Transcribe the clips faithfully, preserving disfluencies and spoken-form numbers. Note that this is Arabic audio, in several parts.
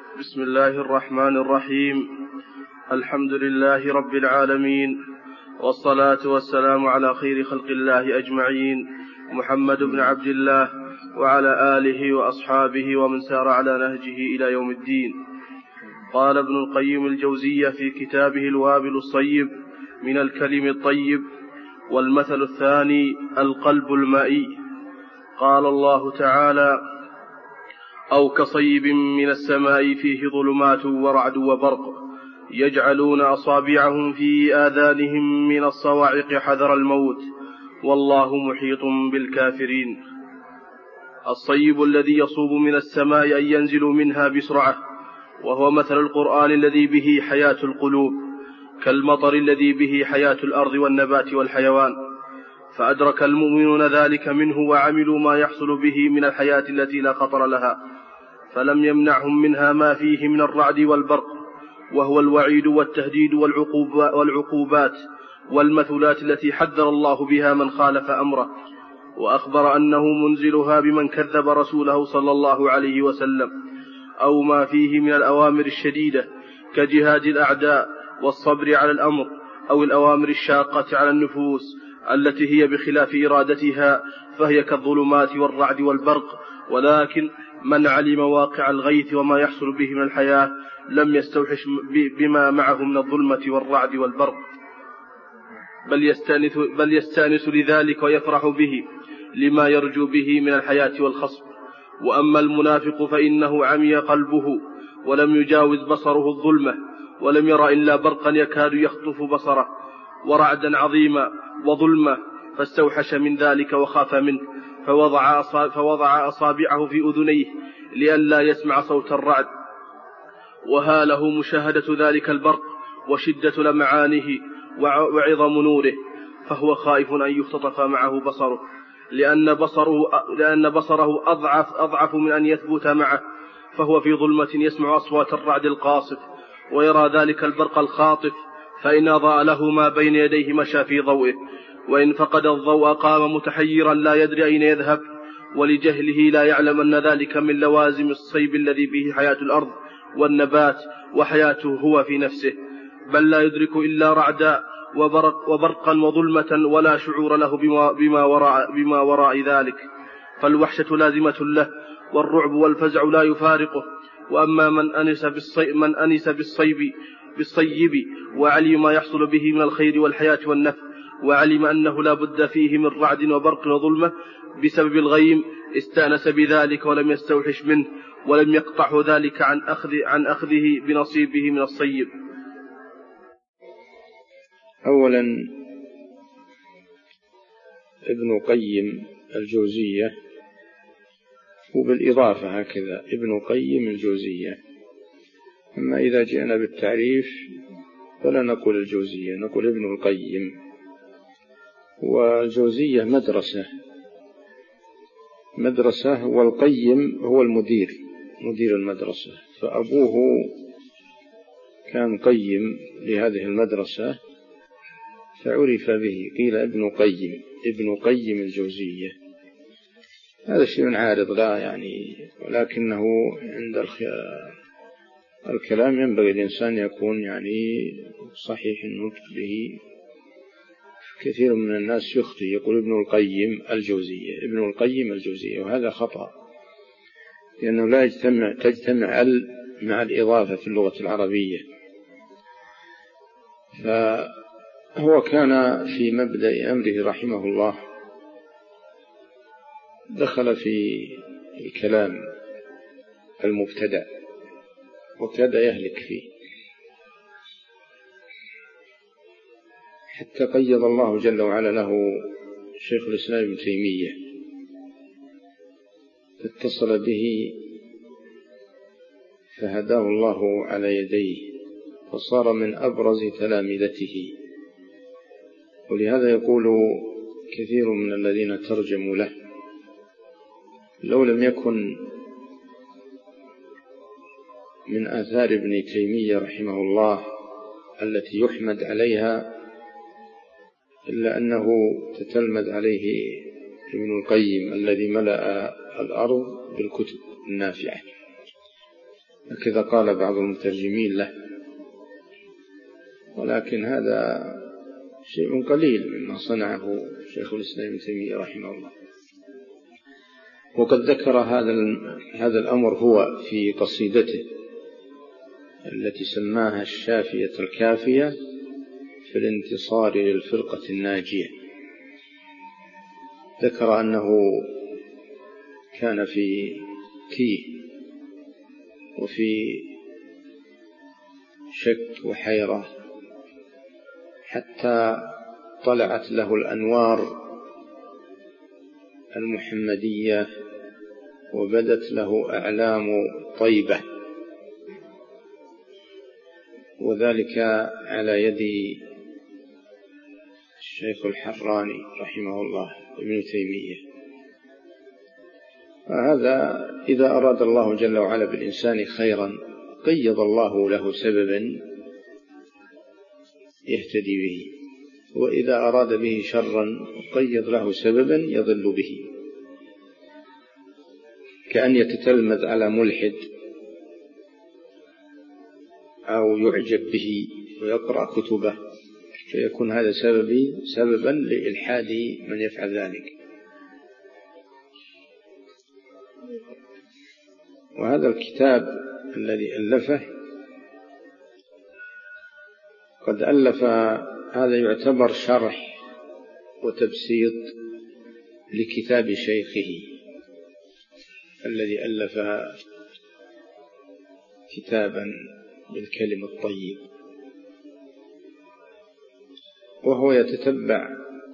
بسم الله الرحمن الرحيم. الحمد لله رب العالمين، والصلاة والسلام على خير خلق الله أجمعين، محمد بن عبد الله وعلى آله وأصحابه ومن سار على نهجه إلى يوم الدين. قال ابن القيم الجوزية في كتابه الوابل الصيب من الكلم الطيب: والمثل الثاني القلب المائي. قال الله تعالى: أو كصيب من السماء فيه ظلمات ورعد وبرق يجعلون أصابعهم في آذانهم من الصواعق حذر الموت والله محيط بالكافرين. الصيب الذي يصوب من السماء أن ينزل منها بسرعة، وهو مثل القرآن الذي به حياة القلوب، كالمطر الذي به حياة الأرض والنبات والحيوان، فأدرك المؤمنون ذلك منه وعملوا ما يحصل به من الحياة التي لا خطر لها، فلم يمنعهم منها ما فيه من الرعد والبرق، وهو الوعيد والتهديد والعقوبات والمثلات التي حذر الله بها من خالف أمره، وأخبر أنه منزلها بمن كذب رسوله صلى الله عليه وسلم، أو ما فيه من الأوامر الشديدة كجهاد الأعداء والصبر على الأمر، أو الأوامر الشاقة على النفوس التي هي بخلاف إرادتها، فهي كالظلمات والرعد والبرق. ولكن من علم واقع الغيث وما يحصل به من الحياة لم يستوحش بما معه من الظلمة والرعد والبرق، بل يستانس, بل يستانس لذلك ويفرح به لما يرجو به من الحياة والخصب. وأما المنافق فإنه عمي قلبه ولم يجاوز بصره الظلمة، ولم ير إلا برقا يكاد يخطف بصره ورعدا عظيما وظلمة، فاستوحش من ذلك وخاف منه، فوضع, فوضع أصابعه في أذنيه لئلا يسمع صوت الرعد، وهاله مشاهدة ذلك البرق وشدة لمعانه وعظم نوره، فهو خائف أن يختطف معه بصره، لأن بصره, لأن بصره أضعف, أضعف من أن يثبت معه، فهو في ظلمة يسمع أصوات الرعد القاصف ويرى ذلك البرق الخاطف، فإن أضاء له ما بين يديه مشى في ضوئه، وإن فقد الضوء قام متحيرا لا يدري أين يذهب، ولجهله لا يعلم أن ذلك من لوازم الصيب الذي به حياة الأرض والنبات وحياته هو في نفسه، بل لا يدرك إلا رعدا وبرق وبرقا وظلمة ولا شعور له بما, بما, وراء, بما وراء ذلك، فالوحشة لازمة له، والرعب والفزع لا يفارقه. وأما من أنس بالصيب, من أنس بالصيب, بالصيب وعلم ما يحصل به من الخير والحياة والنفع، وعلم أنه لا بد فيه من رعد وبرق وظلمة بسبب الغيم، استأنس بذلك ولم يستوحش منه، ولم يقطعه ذلك عن, أخذ عن أخذه بنصيبه من الصيب. أولا ابن قيم الجوزية، وبالإضافة هكذا ابن قيم الجوزية. أما إذا جئنا بالتعريف فلا نقول الجوزية، نقول ابن القيم. والجوزية مدرسة مدرسة والقيم هو المدير مدير المدرسة، فأبوه كان قيم لهذه المدرسة فعرف به، قيل ابن قيم ابن قيم الجوزية. هذا شيء عارض لا يعني، ولكنه عند الكلام ينبغي الإنسان يكون يعني صحيح النطق به. كثير من الناس يخطئ يقول ابن القيم الجوزية ابن القيم الجوزية، وهذا خطأ، لأنه لا يجتمع تجتمع ال مع الإضافة في اللغة العربية. فهو كان في مبدأ أمره رحمه الله دخل في الكلام المبتدأ وكاد يهلك فيه، حتى قيض الله جل وعلا له شيخ الإسلام ابن تيمية، فاتصل به فهداه الله على يديه، فصار من أبرز تلامذته. ولهذا يقول كثير من الذين ترجموا له: لو لم يكن من آثار ابن تيمية رحمه الله التي يحمد عليها إلا أنه تتلمذ عليه ابن القيم الذي ملأ الأرض بالكتب النافعة. هكذا قال بعض المترجمين له، ولكن هذا شيء قليل مما صنعه شيخ الإسلام ابن تيمية رحمه الله. وقد ذكر هذا هذا الأمر هو في قصيدته التي سماها الشافية الكافية في الانتصار للفرقة الناجية. ذكر أنه كان في تيه وفي شك وحيرة حتى طلعت له الأنوار المحمدية وبدت له أعلام طيبة، وذلك على يد الشيخ الحراني رحمه الله ابن تيمية. فهذا إذا أراد الله جل وعلا بالإنسان خيرا قيض الله له سببا يهتدي به، وإذا أراد به شرا قيض له سببا يضل به، كأن يتتلمذ على ملحد أو يعجب به ويقرأ كتبه فيكون هذا سببي سببا لإلحاد من يفعل ذلك. وهذا الكتاب الذي ألفه قد ألف، هذا يعتبر شرح وتبسيط لكتاب شيخه الذي ألف كتابا بالكلم الطيب، وهو يتتبع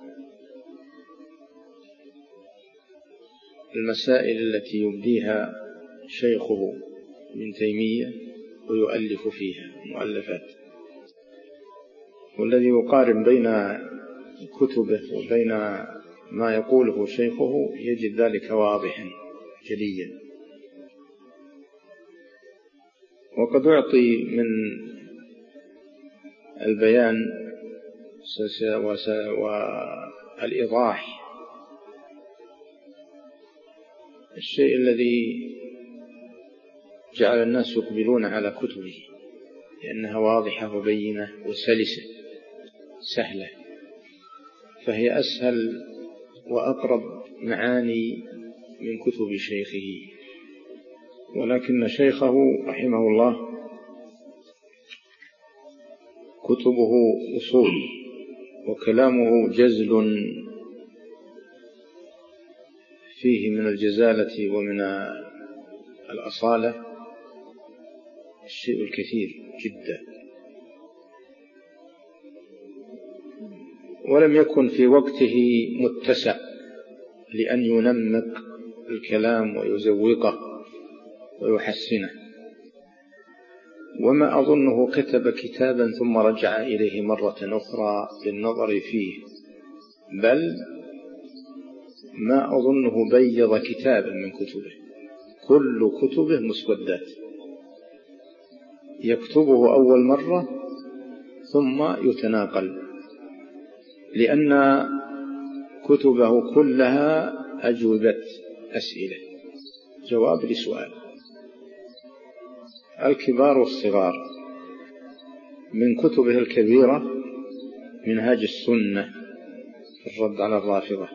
المسائل التي يبديها شيخه ابن تيمية ويؤلف فيها مؤلفات، والذي يقارن بين كتبه وبين ما يقوله شيخه يجد ذلك واضحا جليا. وقد أعطي من البيان والإيضاح الشيء الذي جعل الناس يقبلون على كتبه، لأنها واضحة وبينة وسلسة سهلة، فهي أسهل وأقرب معاني من كتب شيخه. ولكن شيخه رحمه الله كتبه أصول وكلامه جزل فيه من الجزالة ومن الأصالة الشيء الكثير جدا، ولم يكن في وقته متسع لأن ينمق الكلام ويزوقه ويحسنه. وما أظنه كتب كتابا ثم رجع إليه مرة أخرى للنظر فيه، بل ما أظنه بيض كتابا من كتبه، كل كتبه مسودات يكتبه أول مرة ثم يتناقل، لأن كتبه كلها أجوبة أسئلة، جواب لسؤال، الكبار والصغار. من كتبه الكبيرة منهاج السنة في الرد على الرافضة،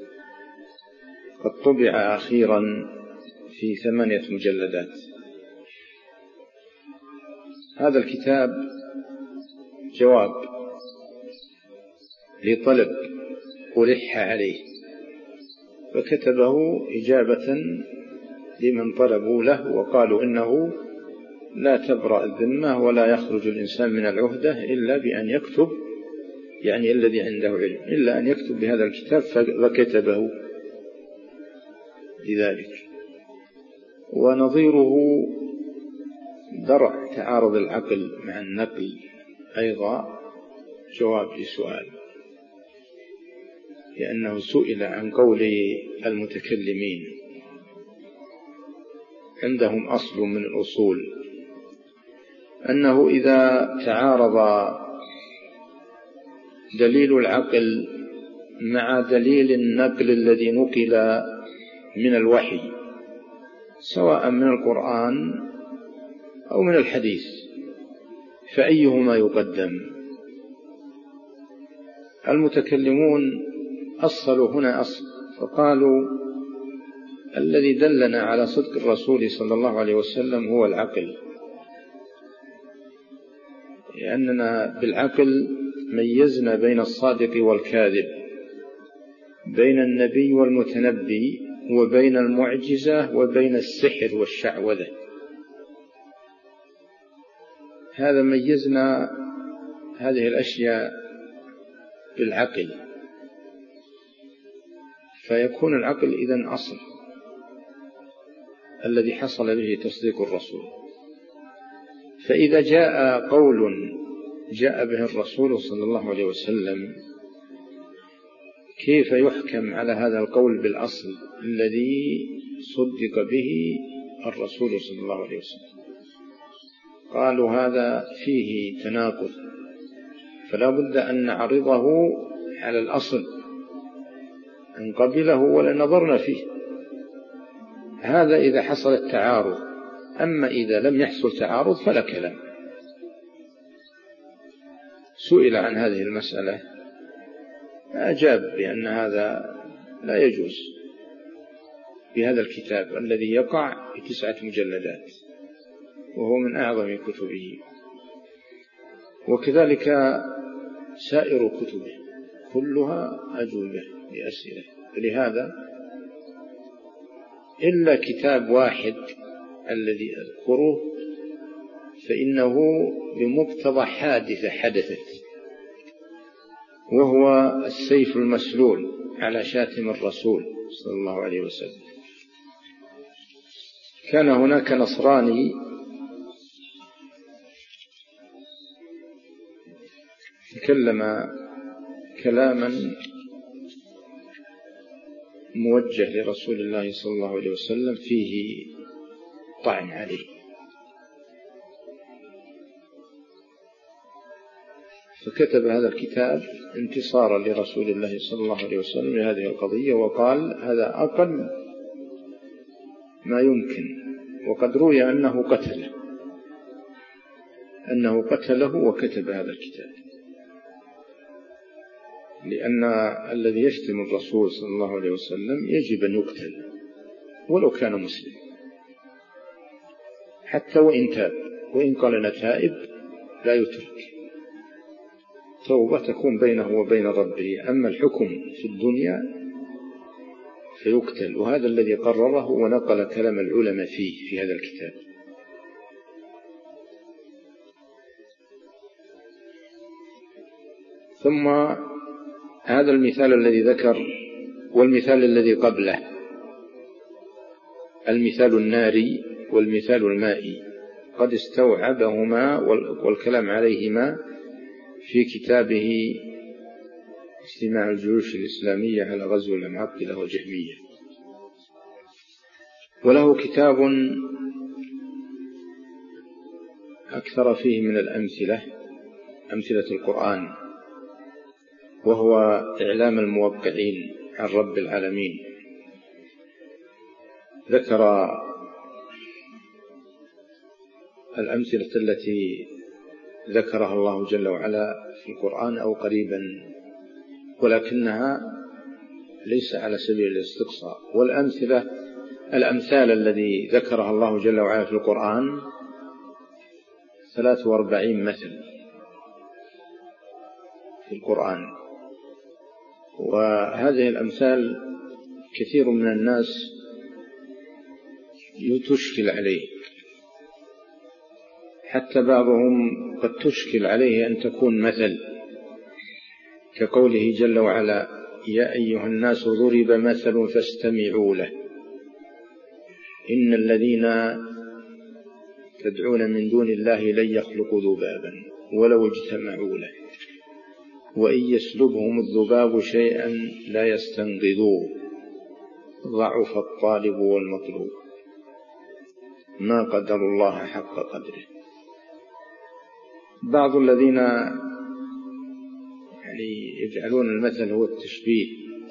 قد طبع أخيرا في ثمانية مجلدات. هذا الكتاب جواب لطلب ألح عليه، فكتبه إجابة لمن طلبوا له وقالوا إنه لا تبرأ الذمة ولا يخرج الإنسان من العهدة إلا بأن يكتب، يعني الذي عنده علم، إلا أن يكتب بهذا الكتاب، فكتبه لذلك. ونظيره درع تعارض العقل مع النقل أيضا جواب لسؤال، لأنه سئل عن قول المتكلمين، عندهم أصل من الأصول أنه إذا تعارض دليل العقل مع دليل النقل الذي نقل من الوحي سواء من القرآن أو من الحديث، فأيهما يقدم؟ المتكلمون أصلوا هنا أصل، فقالوا الذي دلنا على صدق الرسول صلى الله عليه وسلم هو العقل، لأننا بالعقل ميزنا بين الصادق والكاذب، بين النبي والمتنبي، وبين المعجزة وبين السحر والشعوذة. هذا ميزنا هذه الأشياء بالعقل، فيكون العقل إذن أصل الذي حصل به تصديق الرسول. فإذا جاء قول جاء به الرسول صلى الله عليه وسلم، كيف يحكم على هذا القول بالأصل الذي صدق به الرسول صلى الله عليه وسلم؟ قالوا هذا فيه تناقض، فلا بد أن نعرضه على الأصل إن قبله ولا نظرنا فيه. هذا إذا حصل التعارض، أما إذا لم يحصل تعارض فلا كلام. سئل عن هذه المسألة أجاب بأن هذا لا يجوز بهذا الكتاب الذي يقع في تسعة مجلدات وهو من أعظم كتبه، وكذلك سائر كتبه كلها أجوبة لأسئلة. لهذا إلا كتاب واحد الذي أذكره فإنه بمقتضى حادثة حدثت، وهو السيف المسلول على شاتم الرسول صلى الله عليه وسلم. كان هناك نصراني تكلم كلاما موجه لرسول الله صلى الله عليه وسلم فيه طعن عليه، فكتب هذا الكتاب انتصارا لرسول الله صلى الله عليه وسلم لهذه القضية، وقال هذا أقل ما يمكن، وقد روي أنه قتله أنه قتله وكتب هذا الكتاب، لأن الذي يشتم الرسول صلى الله عليه وسلم يجب أن يقتل ولو كان مسلم، حتى وإن تاب، وإن قال أنا تائب لا يترك، توبة تكون بينه وبين ربه. أما الحكم في الدنيا فيقتل، وهذا الذي قرره ونقل كلام العلماء فيه في هذا الكتاب. ثم هذا المثال الذي ذكر والمثال الذي قبله، المثال الناري والمثال المائي، قد استوعبهما والكلام عليهما في كتابه اجتماع الجيوش الإسلامية على غزو المعطلة والجهمية. وله كتاب أكثر فيه من الأمثلة، أمثلة القرآن، وهو إعلام الموقعين عن رب العالمين. ذكر الأمثلة التي ذكرها الله جل وعلا في القرآن أو قريبا، ولكنها ليس على سبيل الاستقصاء. والأمثلة الأمثال الذي ذكرها الله جل وعلا في القرآن ثلاث وأربعين مثل في القرآن، وهذه الأمثال كثير من الناس تشكل عليه، حتى بعضهم قد تشكل عليه أن تكون مثل، كقوله جل وعلا يا أيها الناس ضرب مثل فاستمعوا له إن الذين تدعون من دون الله لن يخلقوا ذبابا ولو اجتمعوا له وإن يسلبهم الذباب شيئا لا يستنقذوه ضعف الطالب والمطلوب ما قدر الله حق قدره. بعض الذين يعني يجعلون المثل هو التشبيه،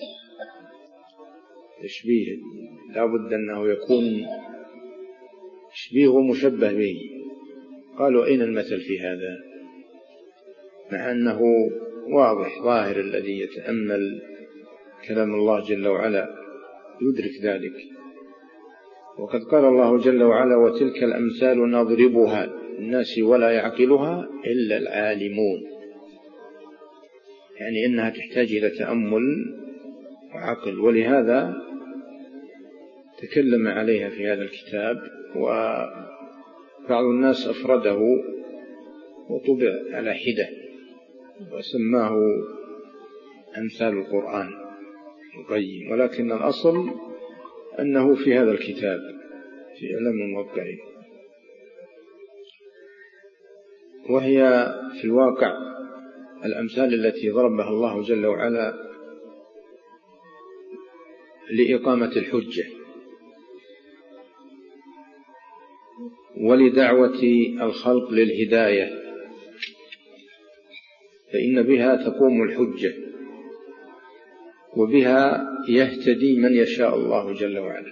تشبيه لا بد أنه يكون تشبيه مشبه به، قالوا أين المثل في هذا؟ مع أنه واضح ظاهر، الذي يتأمل كلام الله جل وعلا يدرك ذلك. وقد قال الله جل وعلا: وتلك الأمثال نضربها للناس ولا يعقلها إلا العالمون، يعني إنها تحتاج إلى تأمل وعقل، ولهذا تكلم عليها في هذا الكتاب، وبعض الناس أفرده وطبع على حدة وسماه أمثال القرآن القيم، ولكن الأصل أنه في هذا الكتاب في علم الموقعين. وهي في الواقع الأمثال التي ضربها الله جل وعلا لإقامة الحجة ولدعوة الخلق للهداية، فإن بها تقوم الحجة وبها يهتدي من يشاء الله جل وعلا.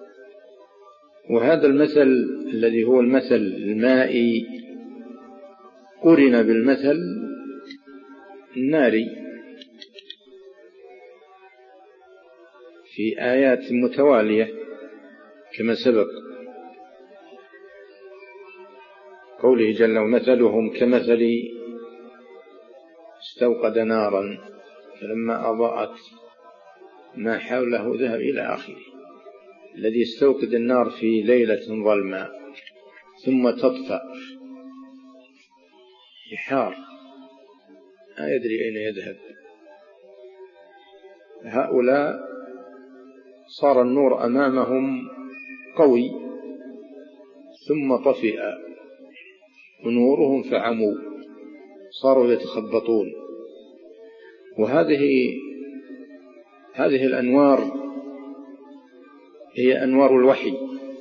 وهذا المثل الذي هو المثل المائي قرن بالمثل الناري في آيات متوالية كما سبق، قوله جل ومثلهم كمثل استوقد نارا فلما أضاءت ما حوله ذهب إلى آخره. الذي يستوقد النار في ليلة ظلماء ثم تطفأ يحار لا يدري أين يذهب، هؤلاء صار النور أمامهم قوي ثم طفئ ونورهم فعموا، صاروا يتخبطون. وهذه هذه الأنوار هي أنوار الوحي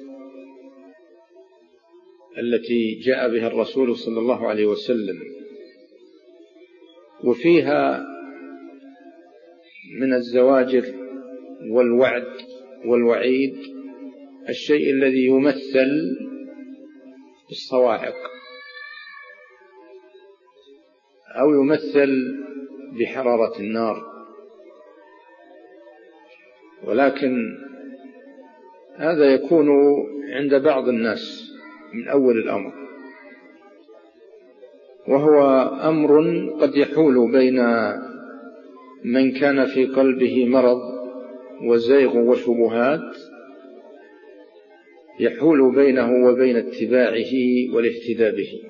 التي جاء بها الرسول صلى الله عليه وسلم، وفيها من الزواجر والوعد والوعيد الشيء الذي يمثل بالصواعق أو يمثل بحرارة النار، ولكن هذا يكون عند بعض الناس من أول الأمر، وهو أمر قد يحول بين من كان في قلبه مرض وزيغ وشبهات، يحول بينه وبين اتباعه والاهتداء به،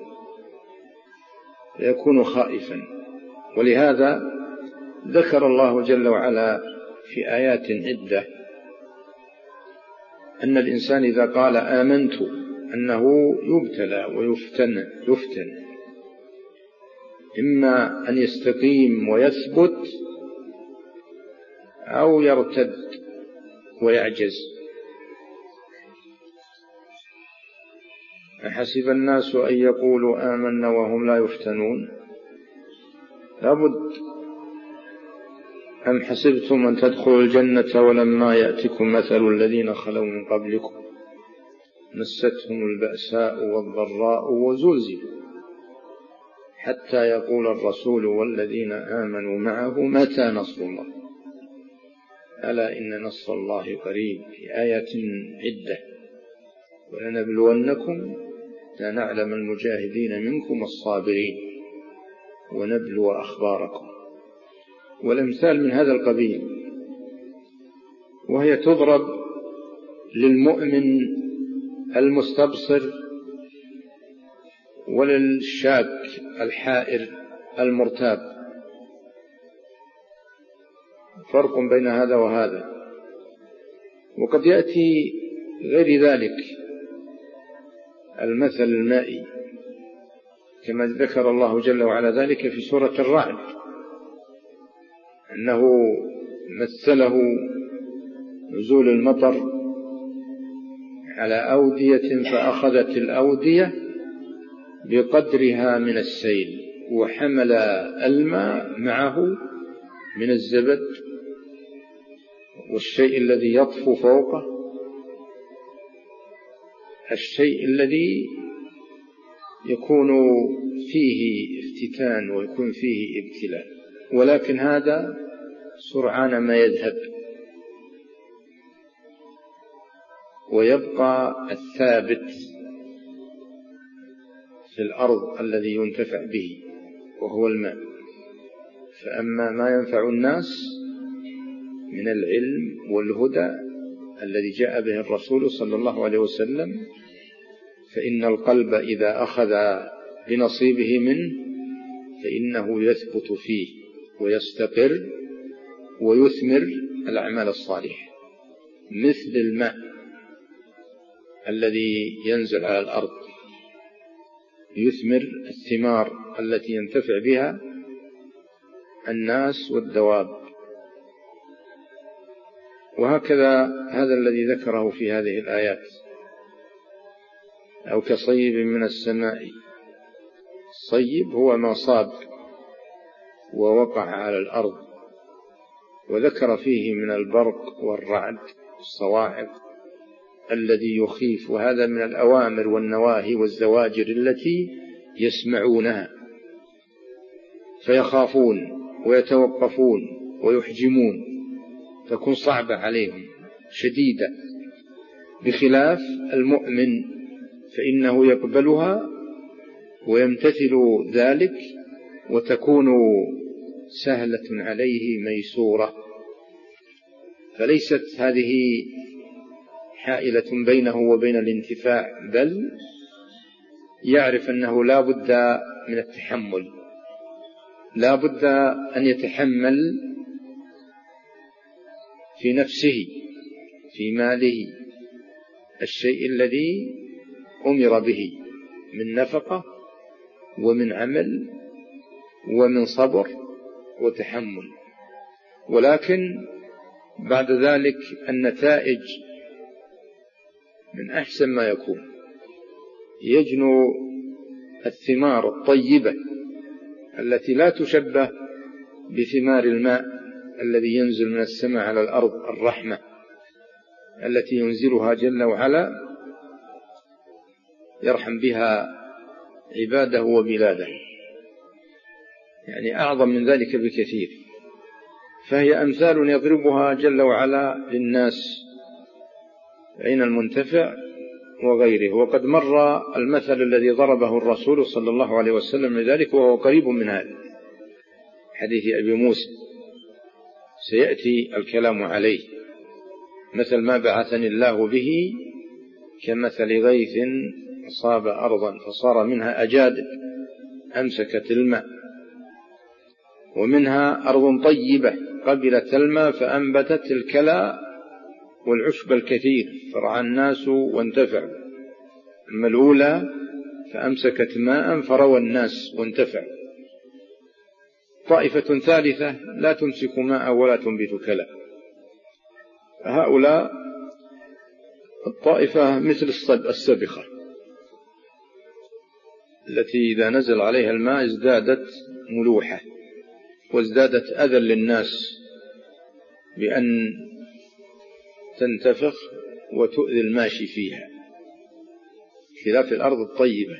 فيكون خائفا. ولهذا ذكر الله جل وعلا في آيات عدة أن الإنسان إذا قال آمنت أنه يبتلى ويفتن يفتن إما أن يستقيم ويثبت أو يرتد ويعجز. أحسب الناس أن يقولوا آمنا وهم لا يفتنون، لابد. أم حسبتم أن تدخلوا الجنة ولما يأتكم مثل الذين خلوا من قبلكم مستهم البأساء والضراء وزلزلوا حتى يقول الرسول والذين آمنوا معه متى نصر الله ألا إن نصر الله قريب، في آيات عدة. ولنبلونكم لنعلم المجاهدين منكم الصابرين ونبلو أخباركم، والأمثال من هذا القبيل، وهي تضرب للمؤمن المستبصر وللشاك الحائر المرتاب. فرق بين هذا وهذا. وقد يأتي غير ذلك المثل المائي كما ذكر الله جل وعلا ذلك في سورة الرعد، أنه مثله نزول المطر على أودية فأخذت الأودية بقدرها من السيل وحمل الماء معه من الزبد والشيء الذي يطفو فوقه، الشيء الذي يكون فيه افتتان ويكون فيه ابتلاء، ولكن هذا سرعان ما يذهب ويبقى الثابت في الأرض الذي ينتفع به وهو الماء. فأما ما ينفع الناس من العلم والهدى الذي جاء به الرسول صلى الله عليه وسلم فإن القلب إذا أخذ بنصيبه منه فإنه يثبت فيه ويستقر ويثمر الأعمال الصالحة، مثل الماء الذي ينزل على الأرض يثمر الثمار التي ينتفع بها الناس والدواب. وهكذا هذا الذي ذكره في هذه الآيات، أو كصيب من السماء. الصيب هو ما صاب ووقع على الأرض، وذكر فيه من البرق والرعد الصواعق الذي يخيف، وهذا من الأوامر والنواهي والزواجر التي يسمعونها فيخافون ويتوقفون ويحجمون، تكون صعبة عليهم شديدة، بخلاف المؤمن فإنه يقبلها ويمتثل ذلك وتكون سهلة عليه ميسورة. فليست هذه حائلة بينه وبين الانتفاع، بل يعرف أنه لا بد من التحمل، لا بد أن يتحمل في نفسه في ماله الشيء الذي أمر به من نفقة ومن عمل ومن صبر وتحمل. ولكن بعد ذلك النتائج من أحسن ما يكون، يجنو الثمار الطيبة التي لا تشبه بثمار الماء الذي ينزل من السماء على الأرض، الرحمة التي ينزلها جل وعلا يرحم بها عباده وبلاده، يعني أعظم من ذلك بكثير. فهي أمثال يضربها جل وعلا للناس بين المنتفع وغيره. وقد مر المثل الذي ضربه الرسول صلى الله عليه وسلم لذلك، وهو قريب من هذا حديث أبي موسى، سيأتي الكلام عليه. مثل ما بعثني الله به كمثل غيث أصاب أرضا فصار منها أجادب أمسكت الماء، ومنها أرض طيبة قبلت الماء فأنبتت الكلى والعشب الكثير فرعى الناس وانتفعوا. أما الأولى فأمسكت ماء فروى الناس وانتفعوا. طائفة ثالثة لا تمسك ماء ولا تنبت كلى. هؤلاء الطائفة مثل السبخة التي إذا نزل عليها الماء ازدادت ملوحة وازدادت أذى للناس بأن تنتفخ وتؤذي الماشي فيها، خلاف الأرض الطيبة.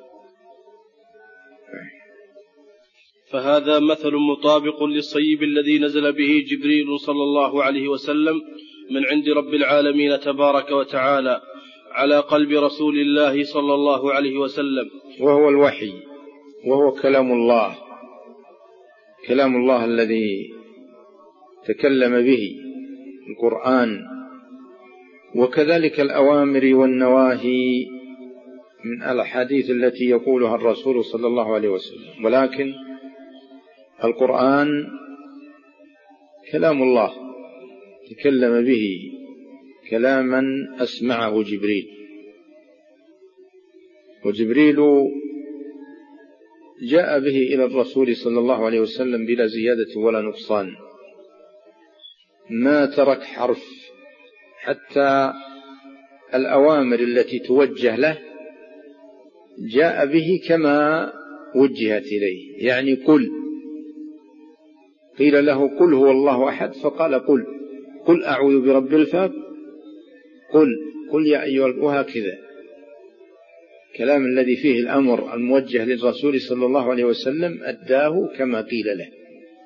فهذا مثل مطابق للصيب الذي نزل به جبريل صلى الله عليه وسلم من عند رب العالمين تبارك وتعالى على قلب رسول الله صلى الله عليه وسلم، وهو الوحي، وهو كلام الله، كلام الله الذي تكلم به القرآن. وكذلك الأوامر والنواهي من الأحاديث التي يقولها الرسول صلى الله عليه وسلم. ولكن القرآن كلام الله تكلم به كلاما أسمعه جبريل، وجبريل جاء به إلى الرسول صلى الله عليه وسلم بلا زيادة ولا نقصان، ما ترك حرف، حتى الأوامر التي توجه له جاء به كما وجهت إليه. يعني قل، قيل له قل هو الله أحد فقال قل، قل أعوذ برب الفلق، قل قل يا أيها، وهكذا الكلام الذي فيه الأمر الموجه للرسول صلى الله عليه وسلم أداه كما قيل له.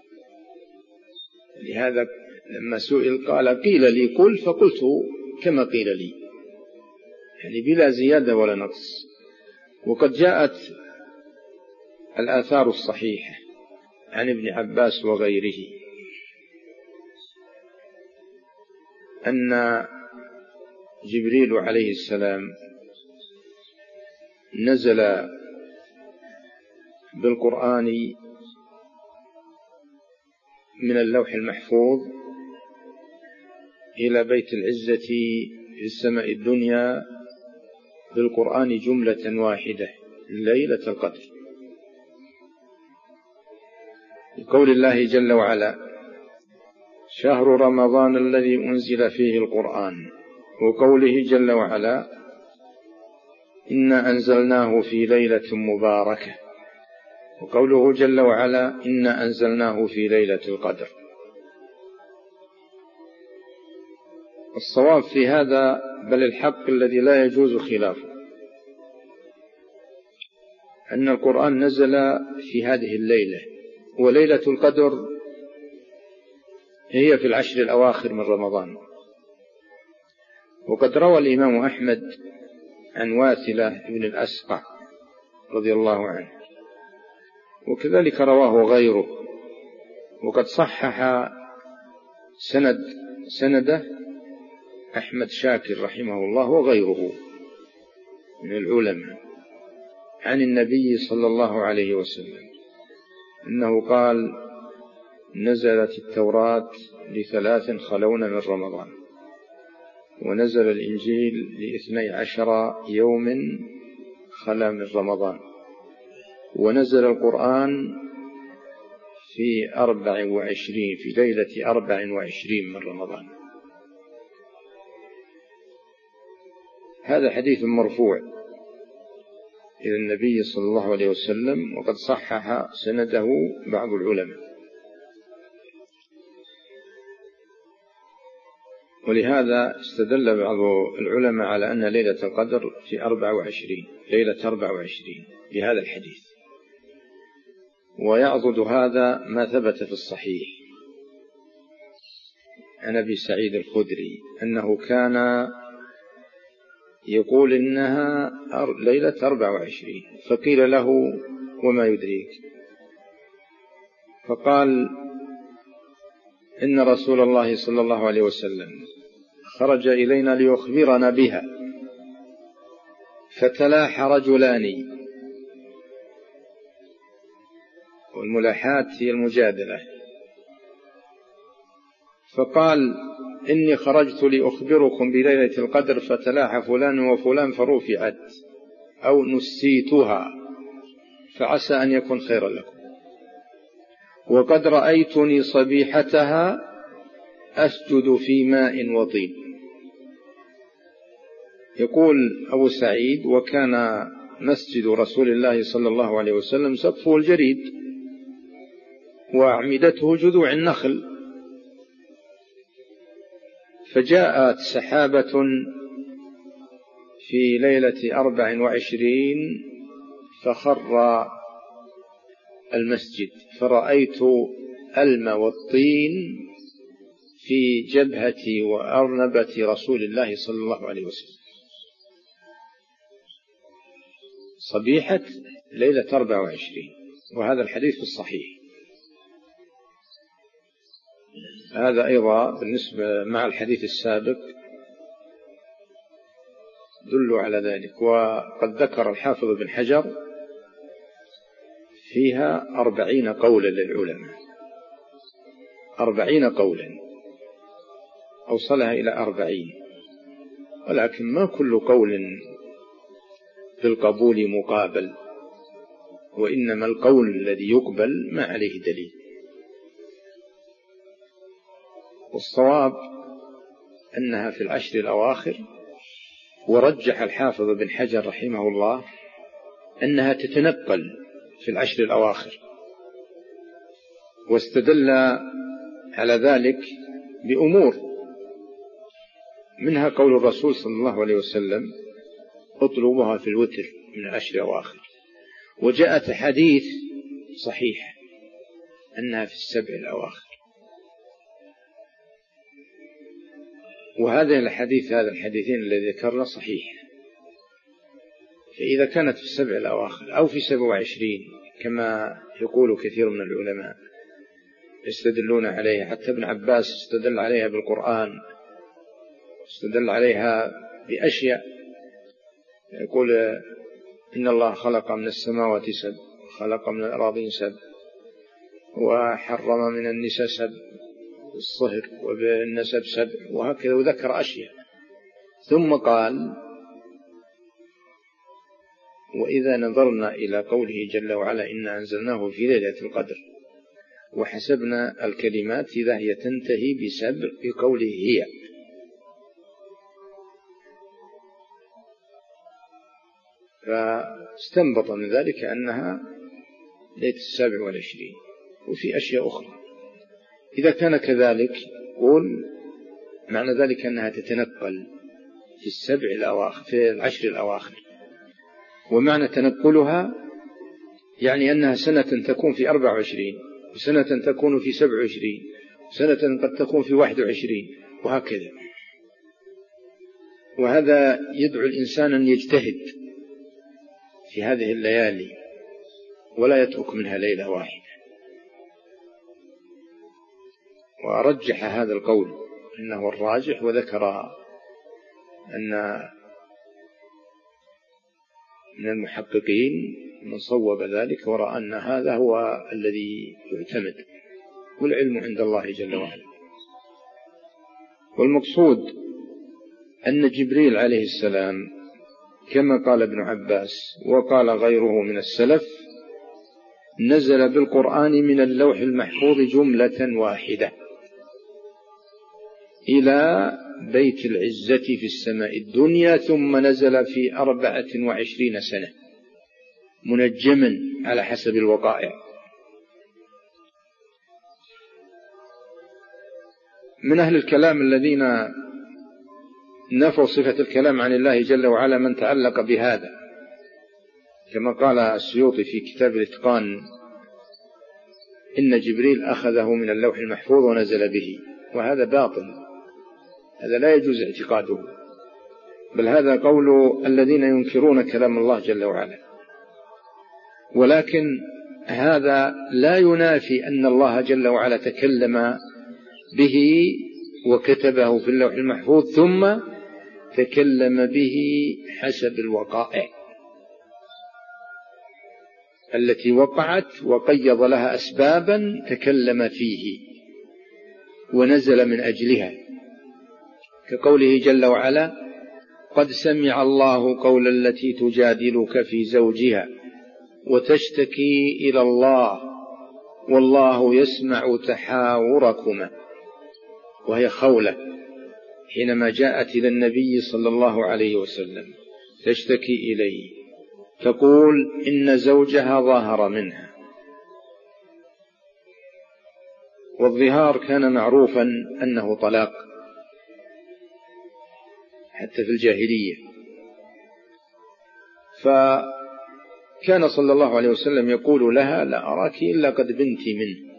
لهذا لما سئل قال قيل لي قل فقلت كما قيل لي، يعني بلا زيادة ولا نقص. وقد جاءت الآثار الصحيحة عن ابن عباس وغيره أن جبريل عليه السلام نزل بالقرآن من اللوح المحفوظ إلى بيت العزة في السماء الدنيا بالقرآن جملة واحدة ليلة القدر، لقول الله جل وعلا: شهر رمضان الذي أنزل فيه القرآن، وقوله جل وعلا: إنا أنزلناه في ليلة مباركة، وقوله جل وعلا: إنا أنزلناه في ليلة القدر. الصواب في هذا بل الحق الذي لا يجوز خلافه أن القرآن نزل في هذه الليلة، وليلة القدر هي في العشر الأواخر من رمضان. وقد روى الإمام أحمد عن واثلة بن الأسقع رضي الله عنه، وكذلك رواه غيره، وقد صحح سند سنده أحمد شاكر رحمه الله وغيره من العلماء عن النبي صلى الله عليه وسلم أنه قال: نزلت التوراة لثلاث خلون من رمضان، ونزل الإنجيل لاثني عشر يوم خلا من رمضان، ونزل القرآن في أربع وعشرين في ليلة أربع وعشرين من رمضان. هذا حديث مرفوع إلى النبي صلى الله عليه وسلم، وقد صحح سنده بعض العلماء. ولهذا استدل بعض العلماء على أن ليلة القدر في أربع وعشرين ليلة أربع وعشرين بهذا الحديث. ويعضد هذا ما ثبت في الصحيح عن أبي سعيد الخدري أنه كان يقول إنها ليلة أربع وعشرين، فقيل له: وما يدريك؟ فقال: إن رسول الله صلى الله عليه وسلم خرج إلينا ليخبرنا بها، فتلاح رجلان، والملاحات هي المجادلة، فقال: إني خرجت لأخبركم بليلة القدر، فتلاح فلان وفلان فرفعت أو نسيتها، فعسى أن يكون خيرا لكم، وقد رأيتني صبيحتها أسجد في ماء وطين. يقول أبو سعيد: وكان مسجد رسول الله صلى الله عليه وسلم سقفه الجريد وأعمدته جذوع النخل، فجاءت سحابة في ليلة أربع وعشرين فخر المسجد، فرأيت الماء والطين في جبهة وأرنبة رسول الله صلى الله عليه وسلم. صبيحة ليلة أربع وعشرين، وهذا الحديث الصحيح. هذا أيضا بالنسبة مع الحديث السابق دل على ذلك. وقد ذكر الحافظ بن حجر فيها أربعين قولا للعلماء، أربعين قولا أوصلها إلى أربعين، ولكن ما كل قول بالقبول مقابل، وإنما القول الذي يقبل ما عليه دليل. والصواب أنها في العشر الأواخر، ورجح الحافظ بن حجر رحمه الله أنها تتنقل في العشر الأواخر، واستدل على ذلك بأمور منها قول الرسول صلى الله عليه وسلم: اطلبها في الوتر من العشر الأواخر، وجاءت حديث صحيح أنها في السبع الأواخر. وهذا الحديث هذا الحديثين الذي ذكرنا صحيح. فإذا كانت في السبع الأواخر أو في سبع وعشرين كما يقول كثير من العلماء يستدلون عليها، حتى ابن عباس استدل عليها بالقرآن، استدل عليها بأشياء، يقول إن الله خلق من السماوات سبع، خلق من الأراضين سبع، وحرم من النساء سبع، الصهر وبالنسب سبع، وهكذا، وذكر أشياء. ثم قال: وإذا نظرنا إلى قوله جل وعلا إنا أنزلناه في ليلة القدر وحسبنا الكلمات إذا هي تنتهي بسبع بقوله هي، فاستنبط من ذلك أنها ليلة السابع والعشرين. وفي أشياء أخرى. إذا كان كذلك قول معنى ذلك أنها تتنقل في السبع الأواخر في العشر الأواخر، ومعنى تنقلها يعني أنها سنة تكون في أربع وعشرين، وسنة تكون في سبع وعشرين، وسنة قد تكون في واحد وعشرين، وهكذا. وهذا يدعو الإنسان أن يجتهد في هذه الليالي ولا يترك منها ليلة واحدة. ورجح هذا القول إنه الراجح، وذكر أن من المحققين من صوب ذلك ورأى أن هذا هو الذي يعتمد، والعلم عند الله جل وعلا. والمقصود أن جبريل عليه السلام كما قال ابن عباس وقال غيره من السلف نزل بالقرآن من اللوح المحفوظ جملة واحدة إلى بيت العزة في السماء الدنيا، ثم نزل في أربعة وعشرين سنة منجما على حسب الوقائع. من أهل الكلام الذين نفوا صفة الكلام عن الله جل وعلا من تعلق بهذا، كما قال السيوطي في كتاب الإتقان إن جبريل أخذه من اللوح المحفوظ ونزل به، وهذا باطل، هذا لا يجوز اعتقاده، بل هذا قول الذين ينكرون كلام الله جل وعلا. ولكن هذا لا ينافي أن الله جل وعلا تكلم به وكتبه في اللوح المحفوظ ثم تكلم به حسب الوقائع التي وقعت وقيض لها أسبابا تكلم فيه ونزل من أجلها، كقوله جل وعلا قد سمع الله قول التي تجادلك في زوجها وتشتكي إلى الله والله يسمع تحاوركما. وهي خولة حينما جاءت إلى النبي صلى الله عليه وسلم تشتكي إليه تقول إن زوجها ظاهر منها، والظهار كان معروفا أنه طلاق حتى في الجاهلية. فكان صلى الله عليه وسلم يقول لها لا أراك إلا قد بنت منه،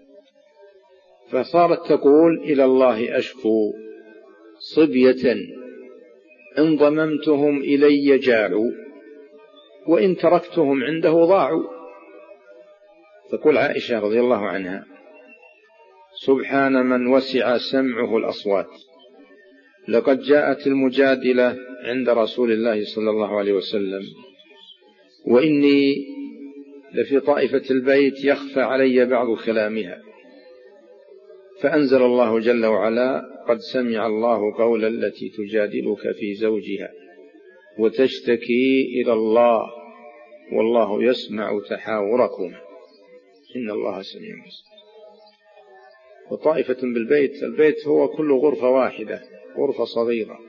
فصارت تقول إلى الله أشكو صبية إن ضممتهم إلي جاعوا وإن تركتهم عنده ضاعوا. تقول عائشة رضي الله عنها سبحان من وسع سمعه الأصوات، لقد جاءت المجادلة عند رسول الله صلى الله عليه وسلم وإني لفي طائفة البيت يخفى علي بعض كلامها، فأنزل الله جل وعلا قد سمع الله قول التي تجادلك في زوجها وتشتكي إلى الله والله يسمع تحاوركم إن الله سميع بصير. وطائفة بالبيت، البيت هو كل غرفة واحدة، غرفة صغيرة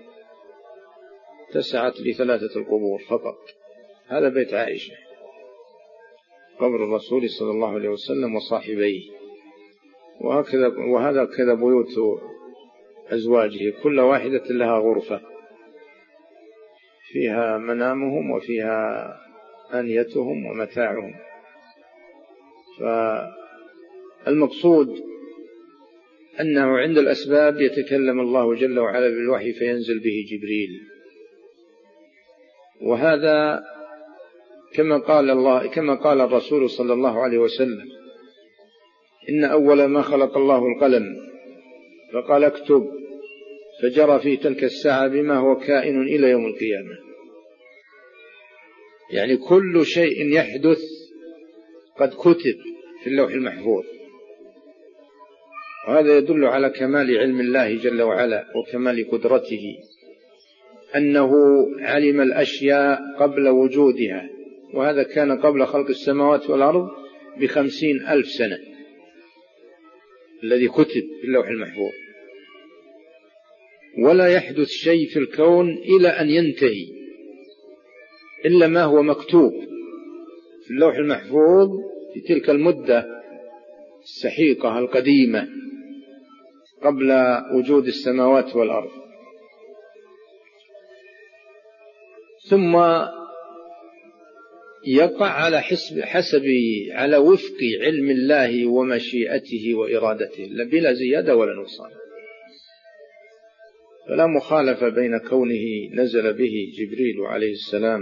تسعت لثلاثة القبور فقط، هذا بيت عائشة قبر الرسول صلى الله عليه وسلم وصاحبيه، وهكذا وهذا كذا بيوت أزواجه كل واحدة لها غرفة فيها منامهم وفيها آنيتهم ومتاعهم. فالمقصود أنه عند الأسباب يتكلم الله جل وعلا بالوحي فينزل به جبريل، وهذا كما قال الله كما قال الرسول صلى الله عليه وسلم: إن أول ما خلق الله القلم فقال اكتب، فجرى في تلك الساعة بما هو كائن إلى يوم القيامة. يعني كل شيء يحدث قد كتب في اللوح المحفوظ، وهذا يدل على كمال علم الله جل وعلا وكمال قدرته، أنه علم الأشياء قبل وجودها، وهذا كان قبل خلق السماوات والأرض بخمسين ألف سنة الذي كتب في اللوح المحفوظ. ولا يحدث شيء في الكون إلى أن ينتهي إلا ما هو مكتوب في اللوح المحفوظ في تلك المدة السحيقة القديمة قبل وجود السماوات والأرض. ثم يقع على حسب, حسب على وفق علم الله ومشيئته وإرادته بلا زيادة ولا نقصان. فلا مخالفة بين كونه نزل به جبريل عليه السلام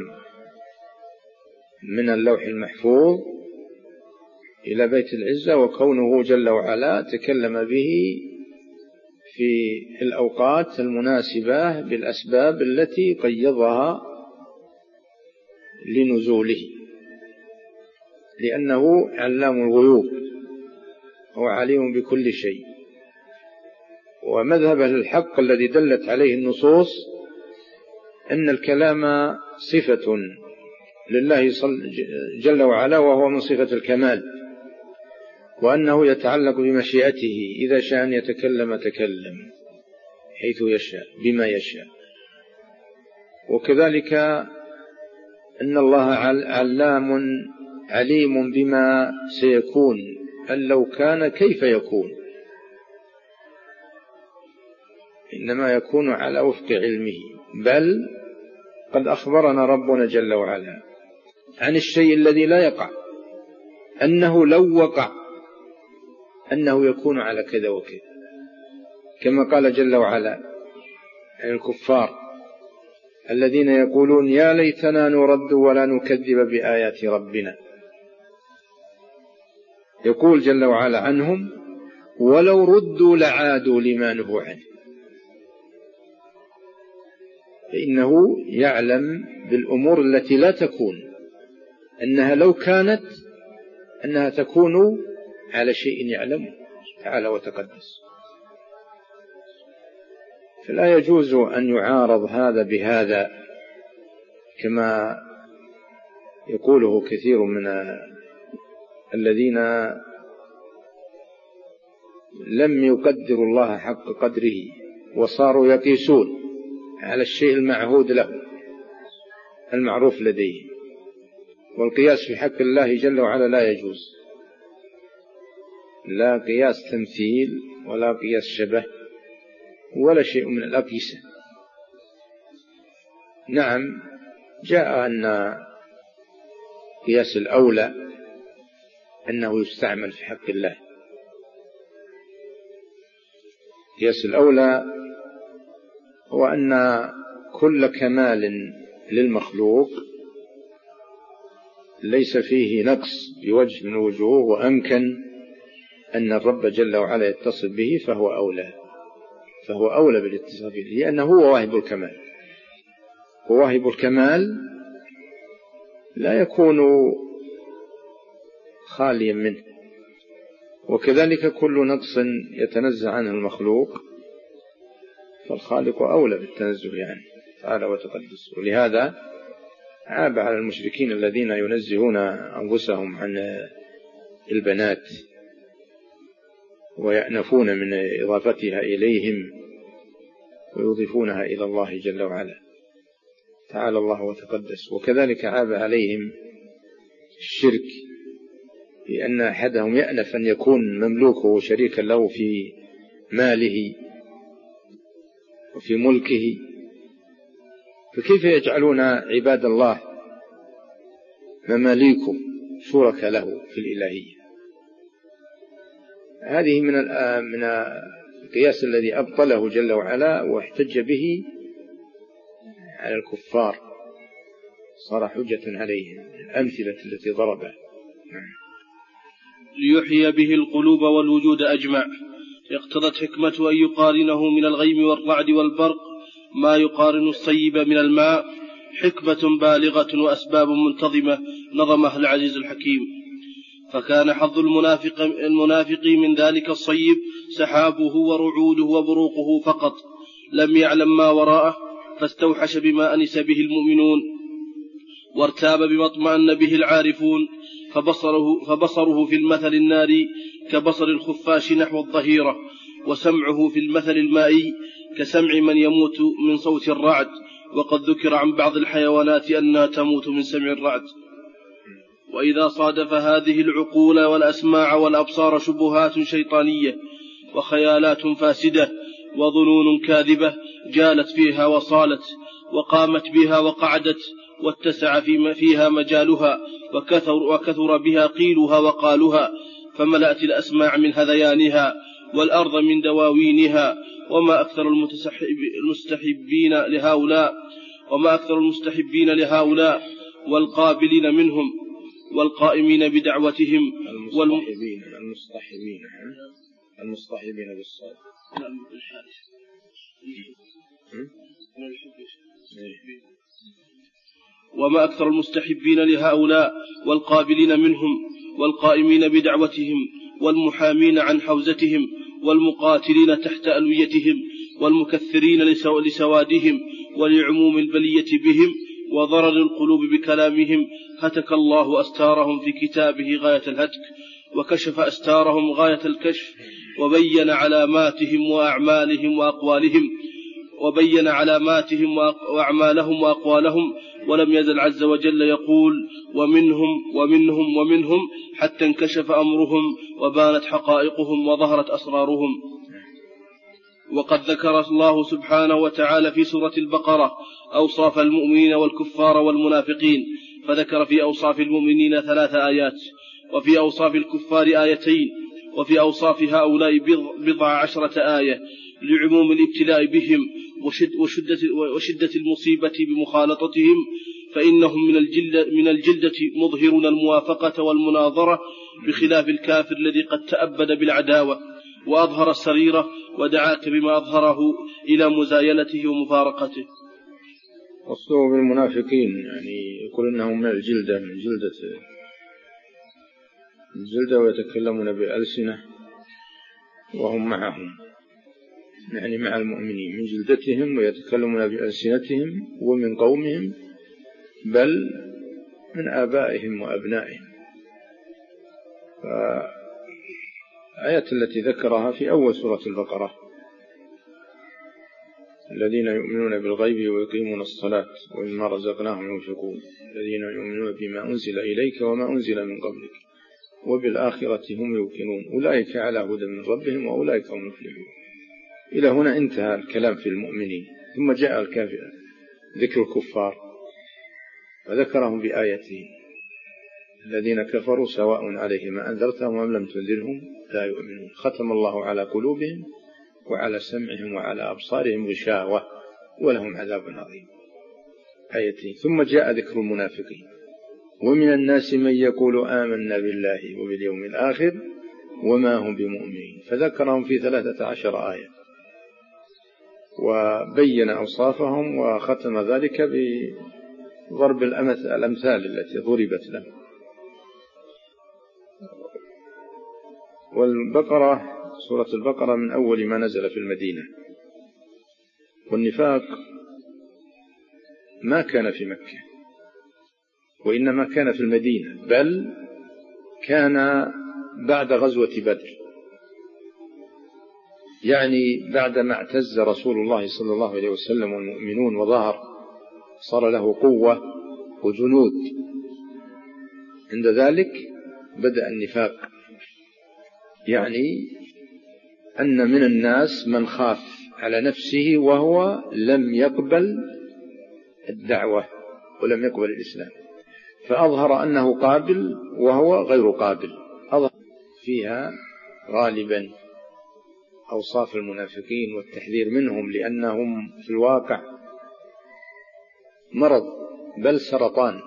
من اللوح المحفوظ إلى بيت العزة، وكونه جل وعلا تكلم به في الأوقات المناسبة بالأسباب التي قيضها لنزوله، لأنه علام الغيوب، هو عليم بكل شيء. ومذهب الحق الذي دلت عليه النصوص أن الكلام صفة لله جل وعلا، وهو من صفة الكمال، وأنه يتعلق بمشيئته، إذا شاء أن يتكلم تكلم حيث يشاء بما يشاء. وكذلك أن الله علام عليم بما سيكون، أن لو كان كيف يكون، إنما يكون على وفق علمه. بل قد أخبرنا ربنا جل وعلا عن الشيء الذي لا يقع، أنه لو وقع أنه يكون على كذا وكذا، كما قال جل وعلا عن الكفار الذين يقولون يا ليتنا نرد ولا نكذب بآيات ربنا. يقول جل وعلا عنهم ولو ردوا لعادوا لما نهوا عنه، فإنه يعلم بالأمور التي لا تكون، أنها لو كانت أنها تكون على شيء يعلمه تعالى وتقدس. فلا يجوز أن يعارض هذا بهذا كما يقوله كثير من الذين لم يقدروا الله حق قدره وصاروا يقيسون على الشيء المعهود له المعروف لديه. والقياس في حق الله جل وعلا لا يجوز، لا قياس تمثيل ولا قياس شبه ولا شيء من الأقيسة. نعم جاء أن قياس الأولى أنه يستعمل في حق الله. قياس الأولى هو أن كل كمال للمخلوق ليس فيه نقص بوجه من الوجوه، وأمكن أن الرب جل وعلا يتصف به، فهو أولى فهو أولى بالاتصاف به، لأنه هو واهب الكمال. وواهب الكمال لا يكون خاليا منه، وكذلك كل نقص يتنزه عنه المخلوق فالخالق أولى بالتنزه يعني تعالى وتقدس. ولهذا عاب على المشركين الذين ينزهون أنفسهم عن البنات ويأنفون من إضافتها إليهم ويضيفونها إلى الله جل وعلا تعالى الله وتقدس. وكذلك عاب عليهم الشرك، لأن أحدهم يأنف أن يكون مملوكه شريكا له في ماله وفي ملكه، فكيف يجعلون عباد الله مماليكه شركاء له في الإلهية؟ هذه من من القياس الذي أبطله جل وعلا واحتج به على الكفار، صار حجة عليهم الأمثلة التي ضربها. ليحيي به القلوب والوجود أجمع. اقتضت حكمة أن يقارنه من الغيم والرعد والبرق ما يقارن الصيب من الماء، حكمة بالغة وأسباب منتظمة نظمها العزيز الحكيم. فكان حظ المنافق, المنافق من ذلك الصيب سحابه ورعوده وبروقه فقط، لم يعلم ما وراءه، فاستوحش بما أنس به المؤمنون، وارتاب بما اطمأن به العارفون، فبصره, فبصره في المثل الناري كبصر الخفاش نحو الظهيرة، وسمعه في المثل المائي كسمع من يموت من صوت الرعد. وقد ذكر عن بعض الحيوانات أنها تموت من سمع الرعد. وإذا صادف هذه العقول والأسماع والأبصار شبهات شيطانية وخيالات فاسدة وظنون كاذبة جالت فيها وصالت، وقامت بها وقعدت، واتسع فيها مجالها، وكثر, وكثر بها قيلها وقالها، فملأت الأسماع من هذيانها والأرض من دواوينها. وما أكثر المستحبين لهؤلاء وما أكثر المستحبين لهؤلاء والقابلين منهم والقائمين بدعوتهم المصطحبين المصطحبين المصطحبين بالصاد. وما أكثر المستحبين لهؤلاء والقابلين منهم والقائمين بدعوتهم والمحامين عن حوزتهم والمقاتلين تحت ألويتهم والمكثرين لسوادهم ولعموم البلية بهم وضرر القلوب بكلامهم، هتك الله أستارهم في كتابه غاية الهتك، وكشف أستارهم غاية الكشف، وبين علاماتهم وأعمالهم وأقوالهم وبين علاماتهم وأعمالهم وأقوالهم ولم يزل عز وجل يقول ومنهم ومنهم ومنهم حتى انكشف أمرهم وبانت حقائقهم وظهرت أسرارهم. وقد ذكر الله سبحانه وتعالى في سورة البقرة أوصاف المؤمنين والكفار والمنافقين، فذكر في أوصاف المؤمنين ثلاث آيات، وفي أوصاف الكفار آيتين، وفي أوصاف هؤلاء بضع عشرة آية، لعموم الابتلاء بهم وشدة, وشدة المصيبة بمخالطتهم، فإنهم من الجلدة, من الجلدة مظهرون الموافقة والمناظرة، بخلاف الكافر الذي قد تأبد بالعداوة وأظهر السريرة ودعاك بما أظهره إلى مزايلته ومفارقته. وصلوا بالمنافقين يعني يقول إنهم من الجلدة من جلدة الجلدة ويتكلمون بألسنة وهم معهم، يعني مع المؤمنين من جلدتهم ويتكلمون بألسنتهم ومن قومهم بل من آبائهم وأبنائهم. فآية التي ذكرها في أول سورة البقرة الذين يؤمنون بالغيب ويقيمون الصلاة ومما رزقناهم ينفقون الذين يؤمنون بما أنزل إليك وما أنزل من قبلك وبالآخرة هم يوقنون أولئك على هدى من ربهم وأولئك هم المفلحون. إلى هنا انتهى الكلام في المؤمنين، ثم جاء الكافر ذكر الكفار وذكرهم بآيتين الذين كفروا سواء عليهم أنذرتهم أم لم تنذرهم لا يؤمنون، ختم الله على قلوبهم وعلى سمعهم وعلى أبصارهم غشاوة ولهم عذاب عظيم. آيتين. ثم جاء ذكر المنافقين ومن الناس من يقول آمنا بالله وباليوم الآخر وما هم بمؤمنين، فذكرهم في ثلاثة عشر آية وبين أوصافهم وختم ذلك بضرب الأمثال التي ضربت لهم. والبقرة سورة البقرة من أول ما نزل في المدينة، والنفاق ما كان في مكة وإنما كان في المدينة، بل كان بعد غزوة بدر، يعني بعدما اعتز رسول الله صلى الله عليه وسلم والمؤمنون وظهر صار له قوة وجنود، عند ذلك بدأ النفاق، يعني أن من الناس من خاف على نفسه وهو لم يقبل الدعوة ولم يقبل الإسلام، فأظهر أنه قابل وهو غير قابل. أظهر فيها غالبا أوصاف المنافقين والتحذير منهم، لأنهم في الواقع مرض بل سرطان،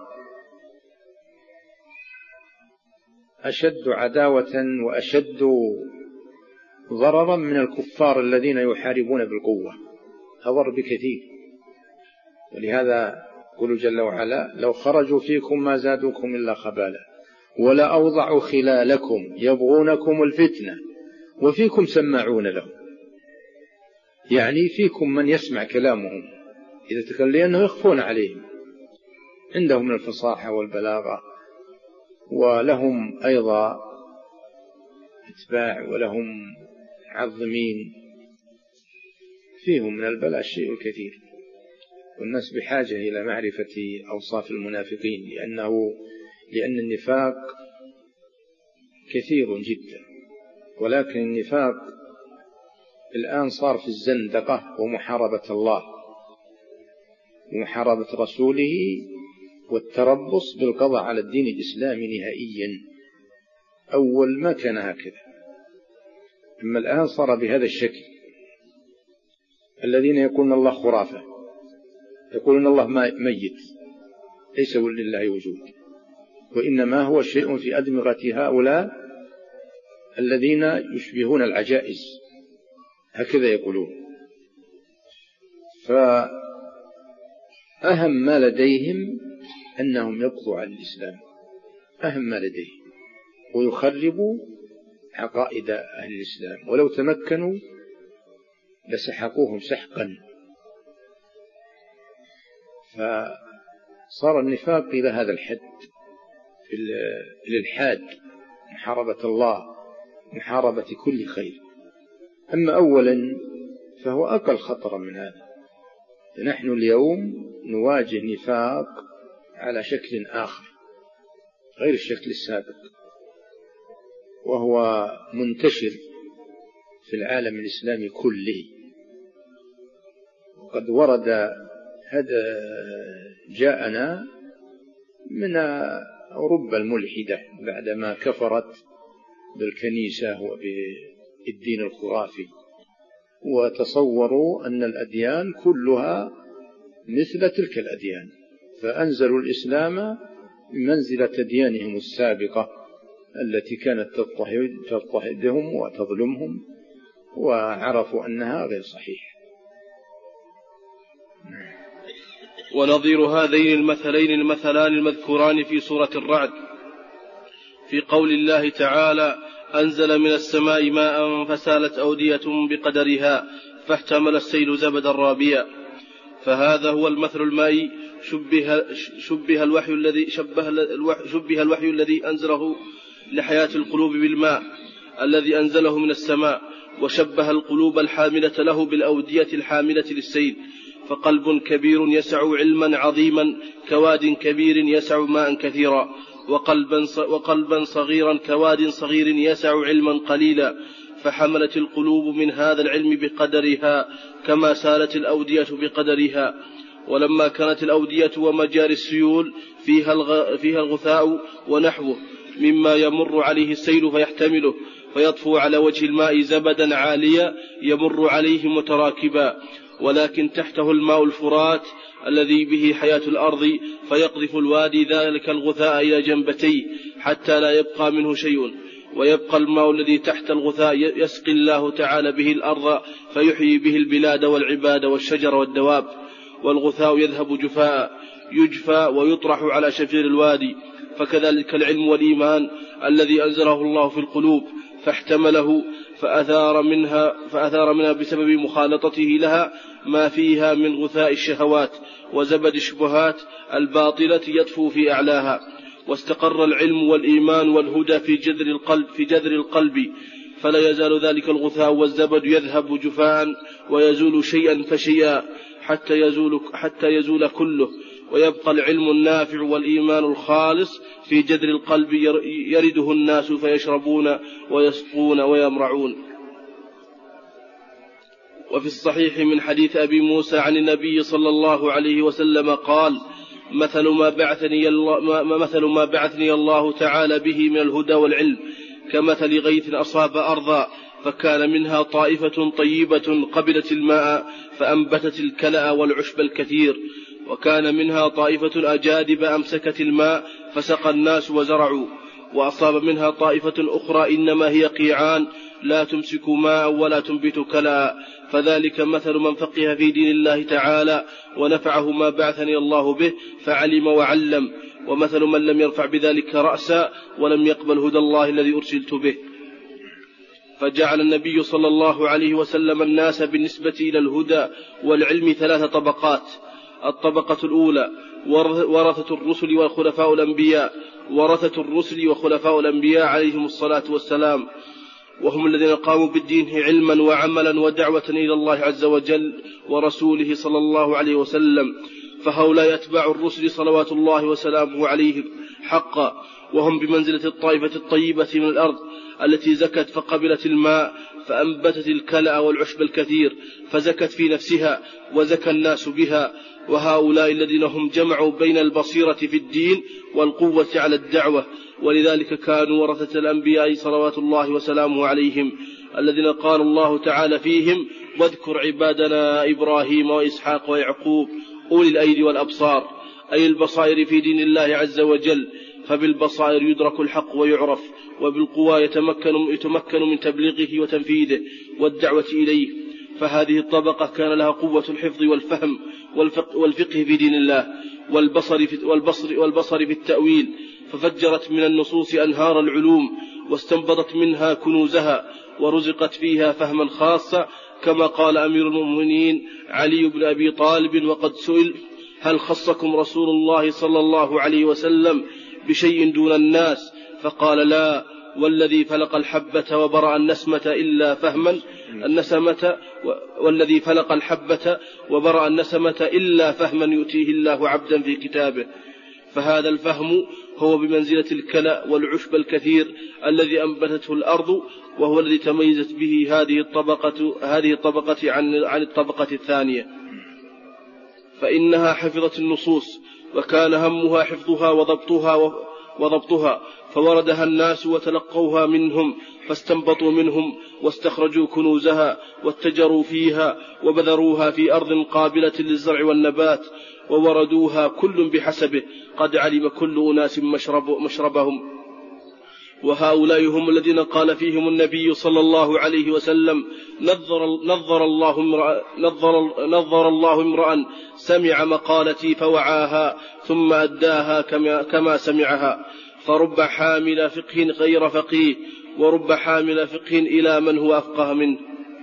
أشد عداوة وأشد ضررا من الكفار الذين يحاربون بالقوة، أضر بكثير. ولهذا يقول جل وعلا: لو خرجوا فيكم ما زادوكم إلا خبالا ولا أوضعوا خلالكم يبغونكم الفتنة وفيكم سماعون لهم. يعني فيكم من يسمع كلامهم إذا تكلم، لأنه يخفون عليهم، عندهم من الفصاحة والبلاغة، ولهم أيضا اتباع ولهم عظمين، فيهم من البلاء الشيء الكثير. والناس بحاجة إلى معرفة أوصاف المنافقين، لأنه لأن النفاق كثير جدا، ولكن النفاق الآن صار في الزندقة ومحاربة الله ومحاربة رسوله والتربص بالقضاء على الدين الإسلامي نهائيا. أول ما كان هكذا، أما الآن صار بهذا الشكل. الذين يقولون الله خرافة، يقولون الله ميت، ليس لله وجود، وإنما هو شيء في أدمغة هؤلاء الذين يشبهون العجائز، هكذا يقولون. فأهم ما لديهم أنهم يقضوا على الإسلام، أهم ما لديهم، ويخربوا عقائد أهل الإسلام، ولو تمكنوا لسحقوهم سحقا. فصار النفاق إلى هذا الحد، الإلحاد، محاربة الله، محاربة كل خير. أما أولا فهو أقل خطرا من هذا. نحن اليوم نواجه نفاق على شكل آخر غير الشكل السابق، وهو منتشر في العالم الإسلامي كله. وقد ورد هذا جاءنا من أوروبا الملحدة بعدما كفرت بالكنيسة وبالدين الخرافي، وتصوروا أن الأديان كلها مثل تلك الأديان، فأنزلوا الإسلام منزلة أديانهم السابقة التي كانت تضطهدهم وتظلمهم، وعرفوا أنها غير صحيحة. ونظير هذين المثلين المثلان المذكوران في سورة الرعد في قول الله تعالى: أنزل من السماء ماء فسالت أودية بقدرها فاحتمل السيل زبدا رابيا. فهذا هو المثل المائي شبه, شبه الوحي الذي شبه الوحي, شبه الوحي الذي أنزله لحياة القلوب بالماء الذي أنزله من السماء، وشبه القلوب الحاملة له بالأودية الحاملة للسيل. فقلب كبير يسع علما عظيما كواد كبير يسع ماء كثيرا، وقلبا, وقلبا صغيرا كواد صغير يسع علما قليلا. فحملت القلوب من هذا العلم بقدرها كما سالت الأودية بقدرها. ولما كانت الأودية ومجاري السيول فيها, الغ... فيها الغثاء ونحوه مما يمر عليه السيل فيحتمله، فيطفو على وجه الماء زبدا عاليا يمر عليه متراكبا، ولكن تحته الماء الفرات الذي به حياة الأرض، فيقذف الوادي ذلك الغثاء إلى جنبتيه حتى لا يبقى منه شيء، ويبقى الماء الذي تحت الغثاء يسقي الله تعالى به الأرض فيحيي به البلاد والعباد والشجر والدواب. والغثاء يذهب جفاء يجفى ويطرح على شفير الوادي. فكذلك العلم والإيمان الذي أنزله الله في القلوب فاحتمله فأثار منها, فأثار منها بسبب مخالطته لها ما فيها من غثاء الشهوات وزبد الشبهات الباطلة يطفو في أعلاها. واستقر العلم والإيمان والهدى في جذر القلب, في جذر القلب فلا يزال ذلك الغثاء والزبد يذهب جفاء ويزول شيئا فشيئا حتى يزول, حتى يزول كله، ويبقى العلم النافع والإيمان الخالص في جذر القلب يرده الناس فيشربون ويسقون ويمرعون. وفي الصحيح من حديث أبي موسى عن النبي صلى الله عليه وسلم قال: مثل ما بعثني الله, مثل ما بعثني الله تعالى به من الهدى والعلم كمثل غيث أصاب أرضا فكان منها طائفة طيبة قبلت الماء فأنبتت الكلأ والعشب الكثير، وكان منها طائفة أجادب أمسكت الماء فسقى الناس وزرعوا، وأصاب منها طائفة أخرى إنما هي قيعان لا تمسك ماء ولا تنبت كلأ، فذلك مثل من فقه في دين الله تعالى ونفعه ما بعثني الله به فعلم وعلم، ومثل من لم يرفع بذلك رأسا ولم يقبل هدى الله الذي أرسلت به. فجعل النبي صلى الله عليه وسلم الناس بالنسبة إلى الهدى والعلم ثلاث طبقات: الطبقة الأولى ورثة الرسل وخلفاء الأنبياء ورثة الرسل وخلفاء الأنبياء عليهم الصلاة والسلام، وهم الذين قاموا بالدين علما وعملا ودعوة إلى الله عز وجل ورسوله صلى الله عليه وسلم، فهؤلاء يتبع الرسل صلوات الله وسلامه عليه حقا، وهم بمنزلة الطائفة الطيبة من الأرض التي زكت فقبلت الماء فأنبتت الكلأ والعشب الكثير فزكت في نفسها وزكى الناس بها، وهؤلاء الذين هم جمعوا بين البصيرة في الدين والقوة على الدعوة، ولذلك كانوا ورثة الأنبياء صلوات الله وسلامه عليهم الذين قال الله تعالى فيهم: واذكر عبادنا إبراهيم وإسحاق ويعقوب أولي الأيدي والأبصار، أي البصائر في دين الله عز وجل، فبالبصائر يدرك الحق ويعرف، وبالقوى يتمكن, يتمكن من تبليغه وتنفيذه والدعوة إليه. فهذه الطبقة كان لها قوة الحفظ والفهم والفقه في دين الله والبصر في, والبصر, والبصر في التأويل، ففجرت من النصوص أنهار العلوم واستنبطت منها كنوزها ورزقت فيها فهما خاصا، كما قال أمير المؤمنين علي بن أبي طالب وقد سئل: هل خصكم رسول الله صلى الله عليه وسلم بشيء دون الناس؟ فقال: لا، والذي فلق الحبة وبرأ النسمة إلا فهما النسمة والذي فلق الحبة وبرأ النسمة إلا فهما يؤتيه الله عبدا في كتابه. فهذا الفهم هو بمنزلة الكلأ والعشب الكثير الذي أنبتته الأرض، وهو الذي تميزت به هذه الطبقة, هذه الطبقة عن, عن الطبقة الثانية، فإنها حفظت النصوص وكان همها حفظها وضبطها وضبطها فوردها الناس وتلقوها منهم فاستنبطوا منهم واستخرجوا كنوزها واتجروا فيها وبذروها في أرض قابلة للزرع والنبات ووردوها كل بحسبه، قد علم كل أناس مشرب مشربهم. وهؤلاء هم الذين قال فيهم النبي صلى الله عليه وسلم: نظر, نظر, الله, امرأ نظر, نظر الله امرأ سمع مقالتي فوعاها ثم أداها كما, كما سمعها، فرب حامل فقه غير فقيه ورب حامل فقه إلى من هو أفقه منه.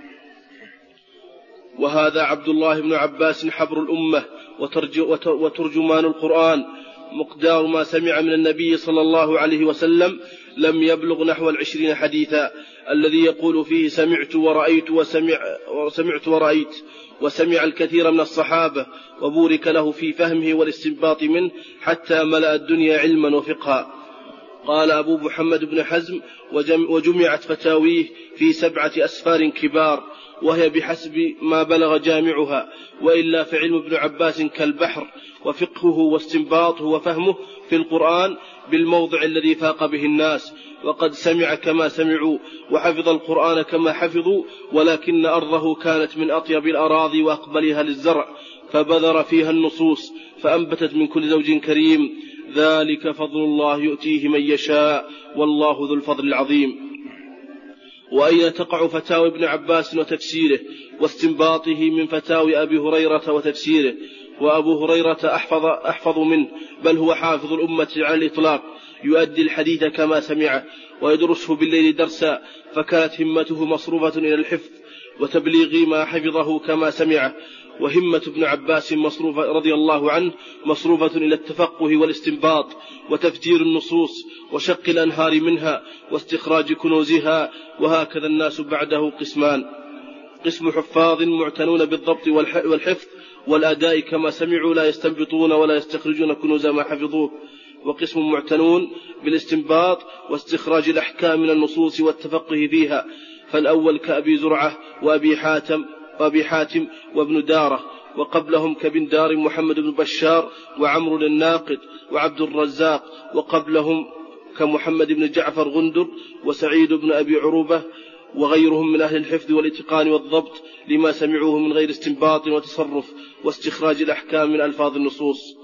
وهذا عبد الله بن عباس حبر الأمة وترجمان القرآن، مقدار ما سمع من النبي صلى الله عليه وسلم لم يبلغ نحو العشرين حديثا، الذي يقول فيه سمعت ورأيت وسمع وسمعت ورأيت، وسمع الكثير من الصحابة وبورك له في فهمه والاستنباط منه حتى ملأ الدنيا علما وفقها. قال أبو محمد بن حزم: وجمعت فتاويه في سبعة أسفار كبار، وهي بحسب ما بلغ جامعها، وإلا فعلم ابن عباس كالبحر، وفقهه واستنباطه وفهمه في القرآن بالموضع الذي فاق به الناس، وقد سمع كما سمعوا وحفظ القرآن كما حفظوا، ولكن أرضه كانت من أطيب الأراضي وأقبلها للزرع، فبذر فيها النصوص فأنبتت من كل زوج كريم، ذلك فضل الله يؤتيه من يشاء والله ذو الفضل العظيم. وأين تقع فتاوى ابن عباس وتفسيره واستنباطه من فتاوى أبي هريرة وتفسيره؟ وأبو هريرة أحفظ, أحفظ منه، بل هو حافظ الأمة على الإطلاق، يؤدي الحديث كما سمعه ويدرسه بالليل درسا، فكانت همته مصروفة إلى الحفظ وتبليغ ما حفظه كما سمعه. وهمة ابن عباس مصروفة رضي الله عنه مصروفة إلى التفقه والاستنباط وتفجير النصوص وشق الأنهار منها واستخراج كنوزها. وهكذا الناس بعده قسمان: قسم حفاظ معتنون بالضبط والحفظ والأداء كما سمعوا لا يستنبطون ولا يستخرجون كنوز ما حفظوه، وقسم معتنون بالاستنباط واستخراج الأحكام من النصوص والتفقه فيها، فالأول كأبي زرعة وأبي حاتم وأبي حاتم وابن دارة، وقبلهم كبندار محمد بن بشار وعمرو الناقد وعبد الرزاق، وقبلهم كمحمد بن جعفر غندر وسعيد بن أبي عروبة وغيرهم من أهل الحفظ والاتقان والضبط لما سمعوه من غير استنباط وتصرف واستخراج الأحكام من ألفاظ النصوص.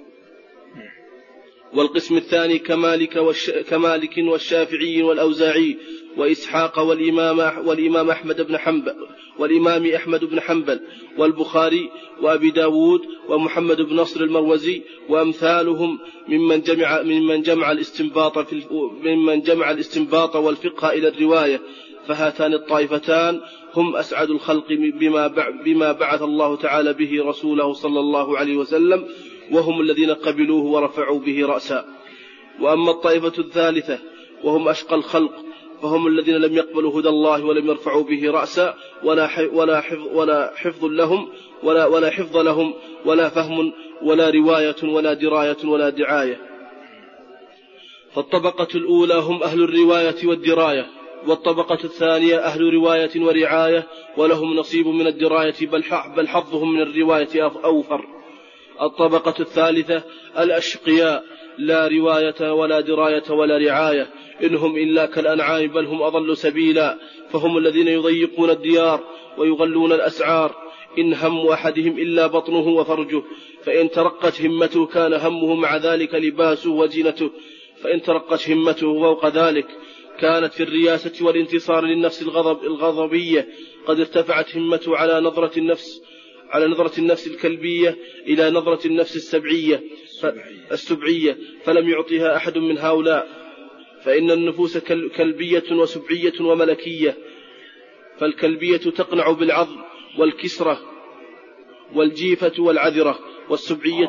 والقسم الثاني كمالك, والش... كمالك والشافعي والأوزاعي وإسحاق والإمام, والإمام أحمد بن حنبل والإمام أحمد بن حنبل والبخاري وأبي داود ومحمد بن نصر المروزي وأمثالهم ممن جمع, ممن جمع الاستنباط في ممن جمع الاستنباط والفقه إلى الرواية. فهاتان الطائفتان هم أسعد الخلق بما بعث الله تعالى به رسوله صلى الله عليه وسلم، وهم الذين قبلوه ورفعوا به رأسا. وأما الطائفة الثالثة وهم أشقى الخلق فهم الذين لم يقبلوا هدى الله ولم يرفعوا به رأسا ولا ولا حفظ ولا حفظ لهم ولا ولا حفظ لهم ولا فهم ولا رواية ولا دراية ولا دعاية. فالطبقة الأولى هم أهل الرواية والدراية، والطبقة الثانية أهل رواية ورعاية ولهم نصيب من الدراية بل حظهم من الرواية أوفر. الطبقة الثالثة الأشقياء لا رواية ولا دراية ولا رعاية، إنهم إلا كالأنعام بل هم أضل سبيلا، فهم الذين يضيقون الديار ويغلون الأسعار، إن هم أحدهم إلا بطنه وفرجه، فإن ترقت همته كان همه مع ذلك لباسه وزينته، فإن ترقت همته فوق ذلك كانت في الرياسة والانتصار للنفس الغضب الغضبية قد ارتفعت همته على نظرة النفس على نظرة النفس الكلبية إلى نظرة النفس السبعية السبعية فلم يعطيها أحد من هؤلاء، فإن النفوس كلبية وسبعية وملكية، فالكلبية تقنع بالعظم والكسرة والجيفة والعذرة، والسبعية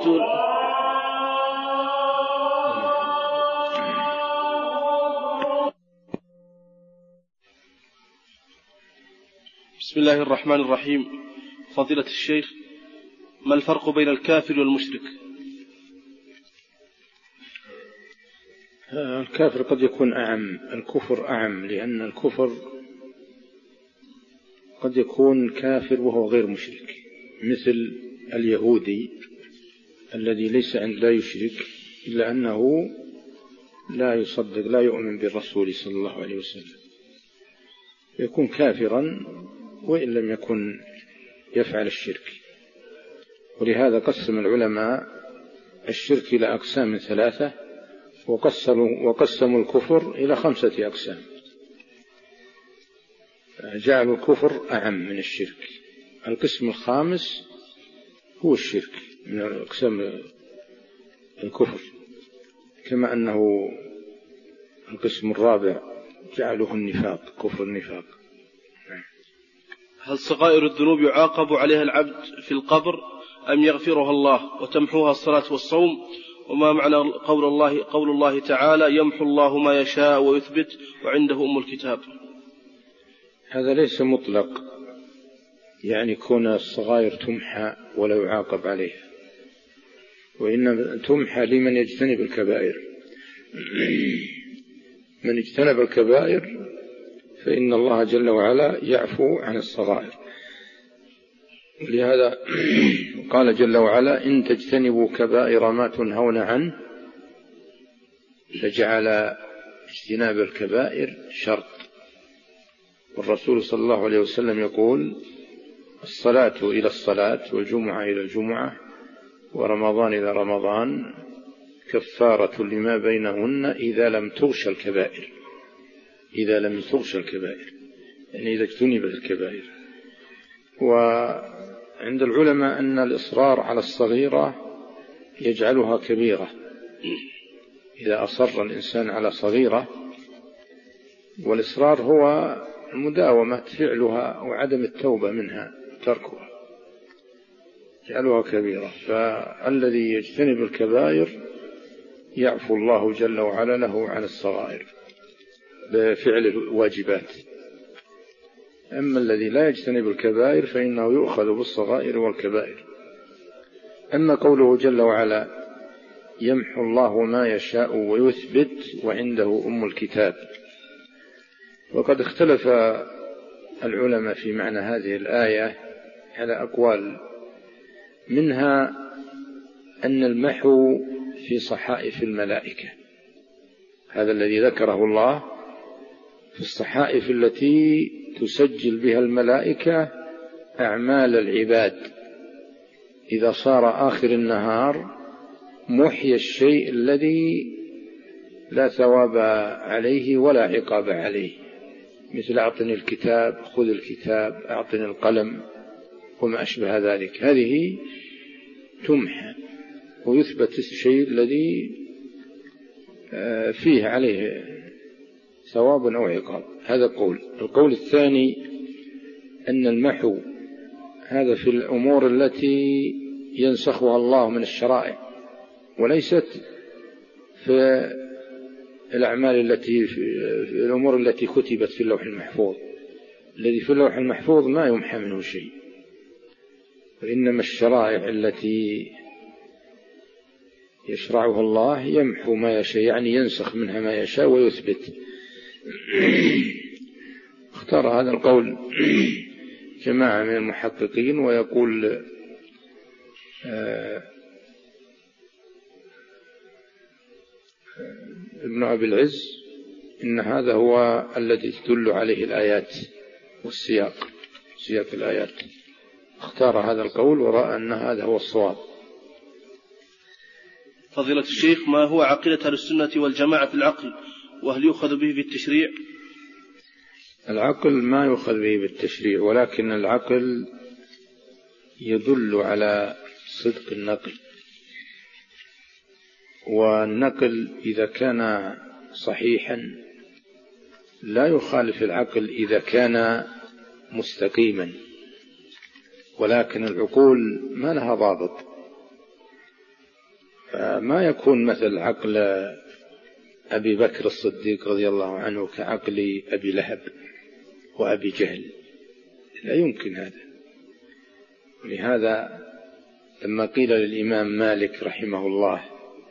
بسم الله الرحمن الرحيم. فضيلة الشيخ، ما الفرق بين الكافر والمشرك؟ الكافر قد يكون أعم، الكفر أعم، لأن الكفر قد يكون كافر وهو غير مشرك، مثل اليهودي الذي ليس عند لا يشرك إلا أنه لا يصدق لا يؤمن بالرسول صلى الله عليه وسلم، يكون كافرا وإن لم يكن يفعل الشرك. ولهذا قسم العلماء الشرك إلى أقسام ثلاثة، وقسموا, وقسموا الكفر إلى خمسة أقسام، جعلوا الكفر أعم من الشرك. القسم الخامس هو الشرك من أقسام الكفر، كما أنه القسم الرابع جعله النفاق، كفر النفاق. هل صغائر الذنوب يعاقب عليها العبد في القبر أم يغفرها الله وتمحوها الصلاة والصوم؟ وما معنى قول الله, قول الله تعالى يمحو الله ما يشاء ويثبت وعنده أم الكتاب؟ هذا ليس مطلق، يعني كون الصغائر تمحى ولا يعاقب عليها، وإنما تمحى لمن يجتنب الكبائر. من اجتنب الكبائر فإن الله جل وعلا يعفو عن الصغائر. لهذا قال جل وعلا إن تجتنبوا كبائر ما تنهون عنه، فجعل اجتناب الكبائر شرط. والرسول صلى الله عليه وسلم يقول الصلاة إلى الصلاة والجمعة إلى الجمعة ورمضان إلى رمضان كفارة لما بينهن إذا لم تغش الكبائر، إذا لم تغش الكبائر يعني إذا اجتنبت الكبائر. وعند العلماء أن الإصرار على الصغيرة يجعلها كبيرة، إذا أصر الإنسان على صغيرة، والإصرار هو المداومة فعلها وعدم التوبة منها تركها، يجعلها كبيرة. فالذي يجتنب الكبائر يعفو الله جل وعلا له عن الصغائر بفعل الواجبات. أما الذي لا يجتنب الكبائر فإنه يؤخذ بالصغائر والكبائر. أما قوله جل وعلا يمحو الله ما يشاء ويثبت وعنده أم الكتاب، وقد اختلف العلماء في معنى هذه الآية، على أقوال، منها أن المحو في صحائف الملائكة، هذا الذي ذكره الله في الصحائف التي تسجل بها الملائكة أعمال العباد، إذا صار آخر النهار محي الشيء الذي لا ثواب عليه ولا عقاب عليه، مثل أعطني الكتاب، خذ الكتاب، أعطني القلم وما أشبه ذلك، هذه تمحى ويثبت الشيء الذي فيه عليه ثواب أو عقاب. هذا قول. القول الثاني أن المحو هذا في الأمور التي ينسخها الله من الشرائع، وليست في الأعمال التي في الأمور التي كتبت في اللوح المحفوظ. الذي في اللوح المحفوظ ما يمحى منه شيء، وإنما الشرائع التي يشرعها الله يمحو ما يشاء، يعني ينسخ منها ما يشاء ويثبت. اختار هذا القول جماعة من المحققين، ويقول ابن أبي العز إن هذا هو الذي تدل عليه الآيات والسياق، سياق الآيات. اختار هذا القول ورأى أن هذا هو الصواب. فضيلة الشيخ، ما هو عقيدة أهل السنة والجماعة في العقل، وهل يؤخذ به بالتشريع؟ العقل ما يؤخذ به بالتشريع، ولكن العقل يدل على صدق النقل، والنقل إذا كان صحيحا لا يخالف العقل إذا كان مستقيما، ولكن العقول ما لها ضابط، فما يكون مثل عقل أبي بكر الصديق رضي الله عنه كعقل أبي لهب وأبي جهل، لا يمكن هذا. لهذا لما قيل للإمام مالك رحمه الله،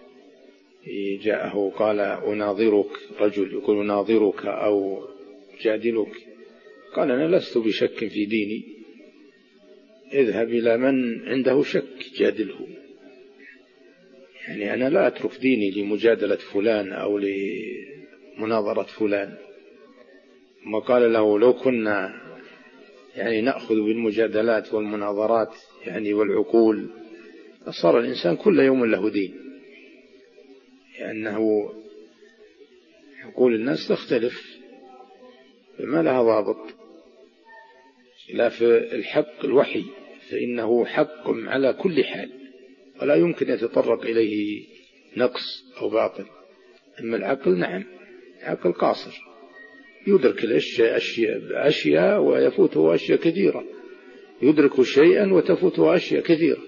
جاءه قال أناظرك، رجل يقول أناظرك أو جادلك، قال أنا لست بشك في ديني، اذهب إلى من عنده شك جادله، يعني أنا لا أترك ديني لمجادلة فلان أو لمناظرة فلان. ما قال له لو كنا يعني نأخذ بالمجادلات والمناظرات يعني والعقول صار الإنسان كل يوم له دين، لأنه عقول الناس تختلف فما لها ضابط. لا في الحق الوحي فإنه حق على كل حال ولا يمكن يتطرق إليه نقص أو باطل. أما العقل نعم، عقل قاصر يدرك الأشياء أشياء, أشياء ويفوته أشياء كثيرة، يدرك شيئا وتفوته أشياء كثيرة.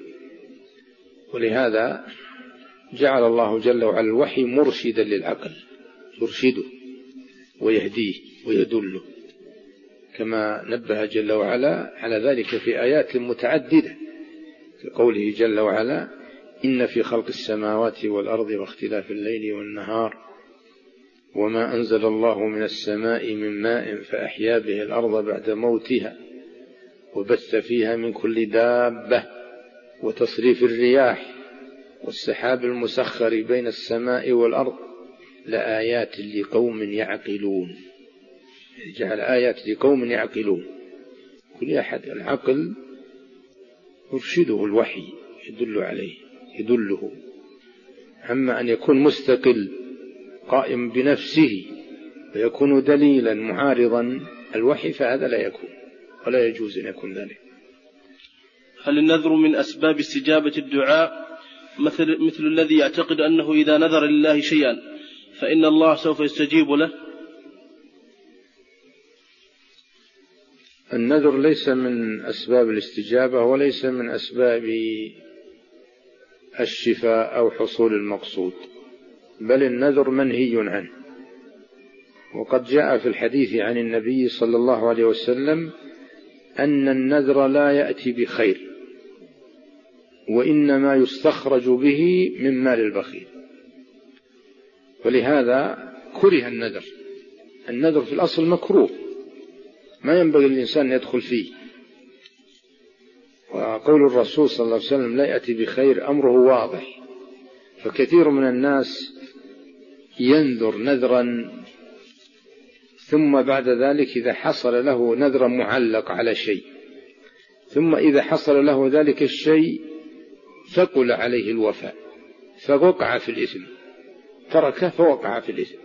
ولهذا جعل الله جل وعلا الوحي مرشدا للعقل، يرشده ويهديه ويدله، كما نبه جل وعلا على ذلك في آيات متعددة، كقوله جل وعلا إن في خلق السماوات والأرض واختلاف الليل والنهار وما أنزل الله من السماء من ماء فأحيا به الأرض بعد موتها وبث فيها من كل دابة وتصريف الرياح والسحاب المسخر بين السماء والأرض لآيات لقوم يعقلون. جعل آيات لقوم يعقلون، كل أحد العقل يرشده الوحي يدل عليه يدله. أما أن يكون مستقل قائم بنفسه ويكون دليلا معارضا الوحي فهذا لا يكون ولا يجوز أن يكون ذلك. هل النذر من أسباب استجابة الدعاء مثل, مثل الذي يعتقد أنه إذا نذر لله شيئا فإن الله سوف يستجيب له؟ النذر ليس من أسباب الاستجابة وليس من أسباب الشفاء أو حصول المقصود، بل النذر منهي عنه. وقد جاء في الحديث عن النبي صلى الله عليه وسلم أن النذر لا يأتي بخير وإنما يستخرج به من مال البخيل، ولهذا كره النذر. النذر في الأصل مكروه، ما ينبغي الإنسان أن يدخل فيه، فقول الرسول صلى الله عليه وسلم لا يأتي بخير أمره واضح. فكثير من الناس ينذر نذرا ثم بعد ذلك إذا حصل له نذر معلق على شيء، ثم إذا حصل له ذلك الشيء ثقل عليه الوفاء فوقع في الإثم، تركه فوقع في الإثم.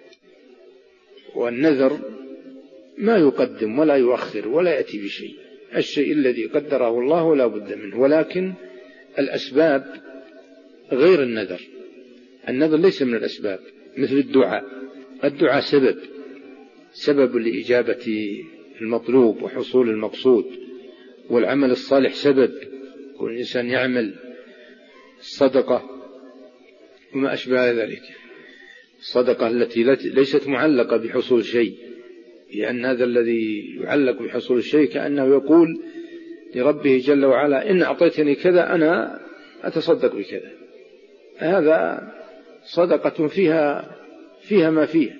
والنذر ما يقدم ولا يؤخر ولا يأتي بشيء، الشيء الذي قدره الله لا بد منه، ولكن الأسباب غير النذر. النذر ليس من الأسباب، مثل الدعاء، الدعاء سبب سبب لإجابة المطلوب وحصول المقصود، والعمل الصالح سبب، كل إنسان يعمل الصدقة وما أشبه ذلك. الصدقة التي ليست معلقة بحصول شيء، لأن هذا الذي يعلق بحصول الشيء كأنه يقول لربه جل وعلا إن أعطيتني كذا أنا أتصدق بكذا، هذا صدقة فيها فيها ما فيها.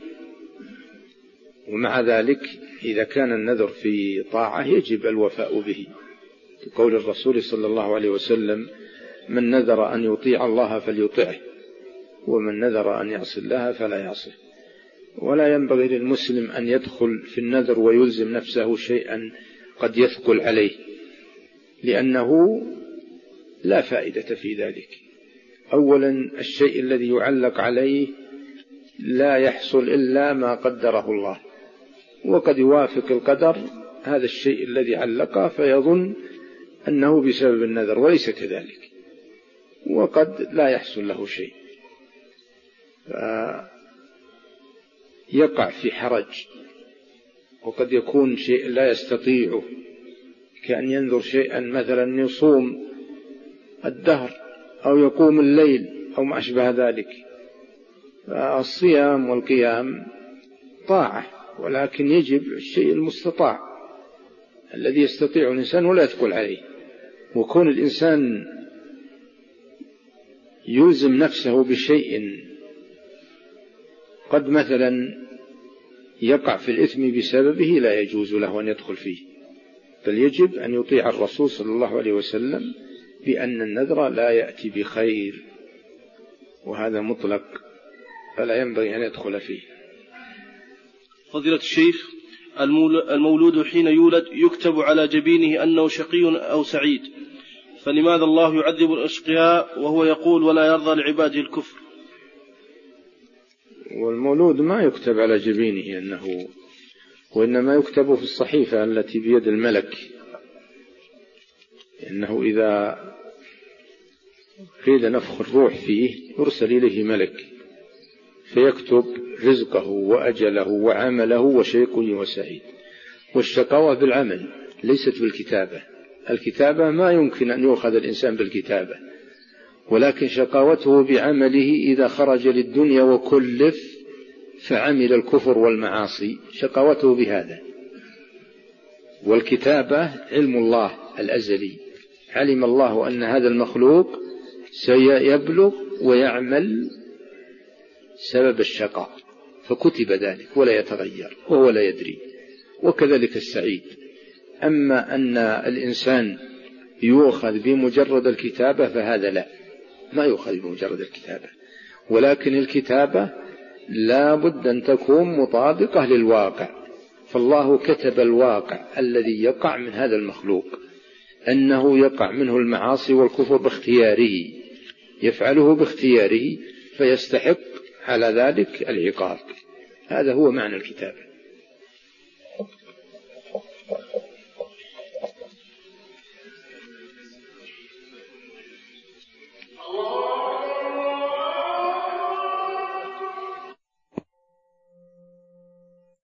ومع ذلك إذا كان النذر في طاعة يجب الوفاء به، قول الرسول صلى الله عليه وسلم من نذر أن يطيع الله فليطعه، ومن نذر أن يعصي الله فلا يعصيه. ولا ينبغي للمسلم أن يدخل في النذر ويلزم نفسه شيئا قد يثقل عليه، لأنه لا فائدة في ذلك. أولا الشيء الذي يعلق عليه لا يحصل إلا ما قدره الله، وقد يوافق القدر هذا الشيء الذي علقه فيظن أنه بسبب النذر، وليس كذلك، وقد لا يحصل له شيء، يقع في حرج، وقد يكون شيء لا يستطيعه، كأن ينذر شيئا مثلا يصوم الدهر أو يقوم الليل أو ما أشبه ذلك. الصيام والقيام طاعة، ولكن يجب الشيء المستطاع الذي يستطيع الإنسان ولا يثقل عليه. وكون الإنسان يلزم نفسه بشيء قد مثلا يقع في الإثم بسببه لا يجوز له أن يدخل فيه، بل يجب أن يطيع الرسول صلى الله عليه وسلم بأن النذر لا يأتي بخير، وهذا مطلق فلا ينبغي أن يدخل فيه. فضيلة الشيخ، المولود حين يولد يكتب على جبينه أنه شقي أو سعيد، فلماذا الله يعذب الأشقياء وهو يقول ولا يرضى لعباده الكفر؟ والمولود ما يكتب على جبينه أنه، وإنما يكتب في الصحيفة التي بيد الملك، إنه إذا قيل نفخ الروح فيه يرسل إليه ملك فيكتب رزقه وأجله وعمله وشيقي وسعيد. والشقاوة بالعمل ليست بالكتابة، الكتابة ما يمكن أن يؤخذ الإنسان بالكتابة، ولكن شقاوته بعمله إذا خرج للدنيا وكلف فعمل الكفر والمعاصي، شقاوته بهذا. والكتابة علم الله الأزلي، علم الله أن هذا المخلوق سيبلغ ويعمل سبب الشقاء فكتب ذلك ولا يتغير وهو لا يدري. وكذلك السعيد. أما أن الإنسان يؤخذ بمجرد الكتابة فهذا لا، ما يؤخذ بمجرد الكتابة، ولكن الكتابة لا بد أن تكون مطابقة للواقع. فالله كتب الواقع الذي يقع من هذا المخلوق، أنه يقع منه المعاصي والكفر باختياره، يفعله باختياره فيستحق على ذلك العقاب. هذا هو معنى الكتابة.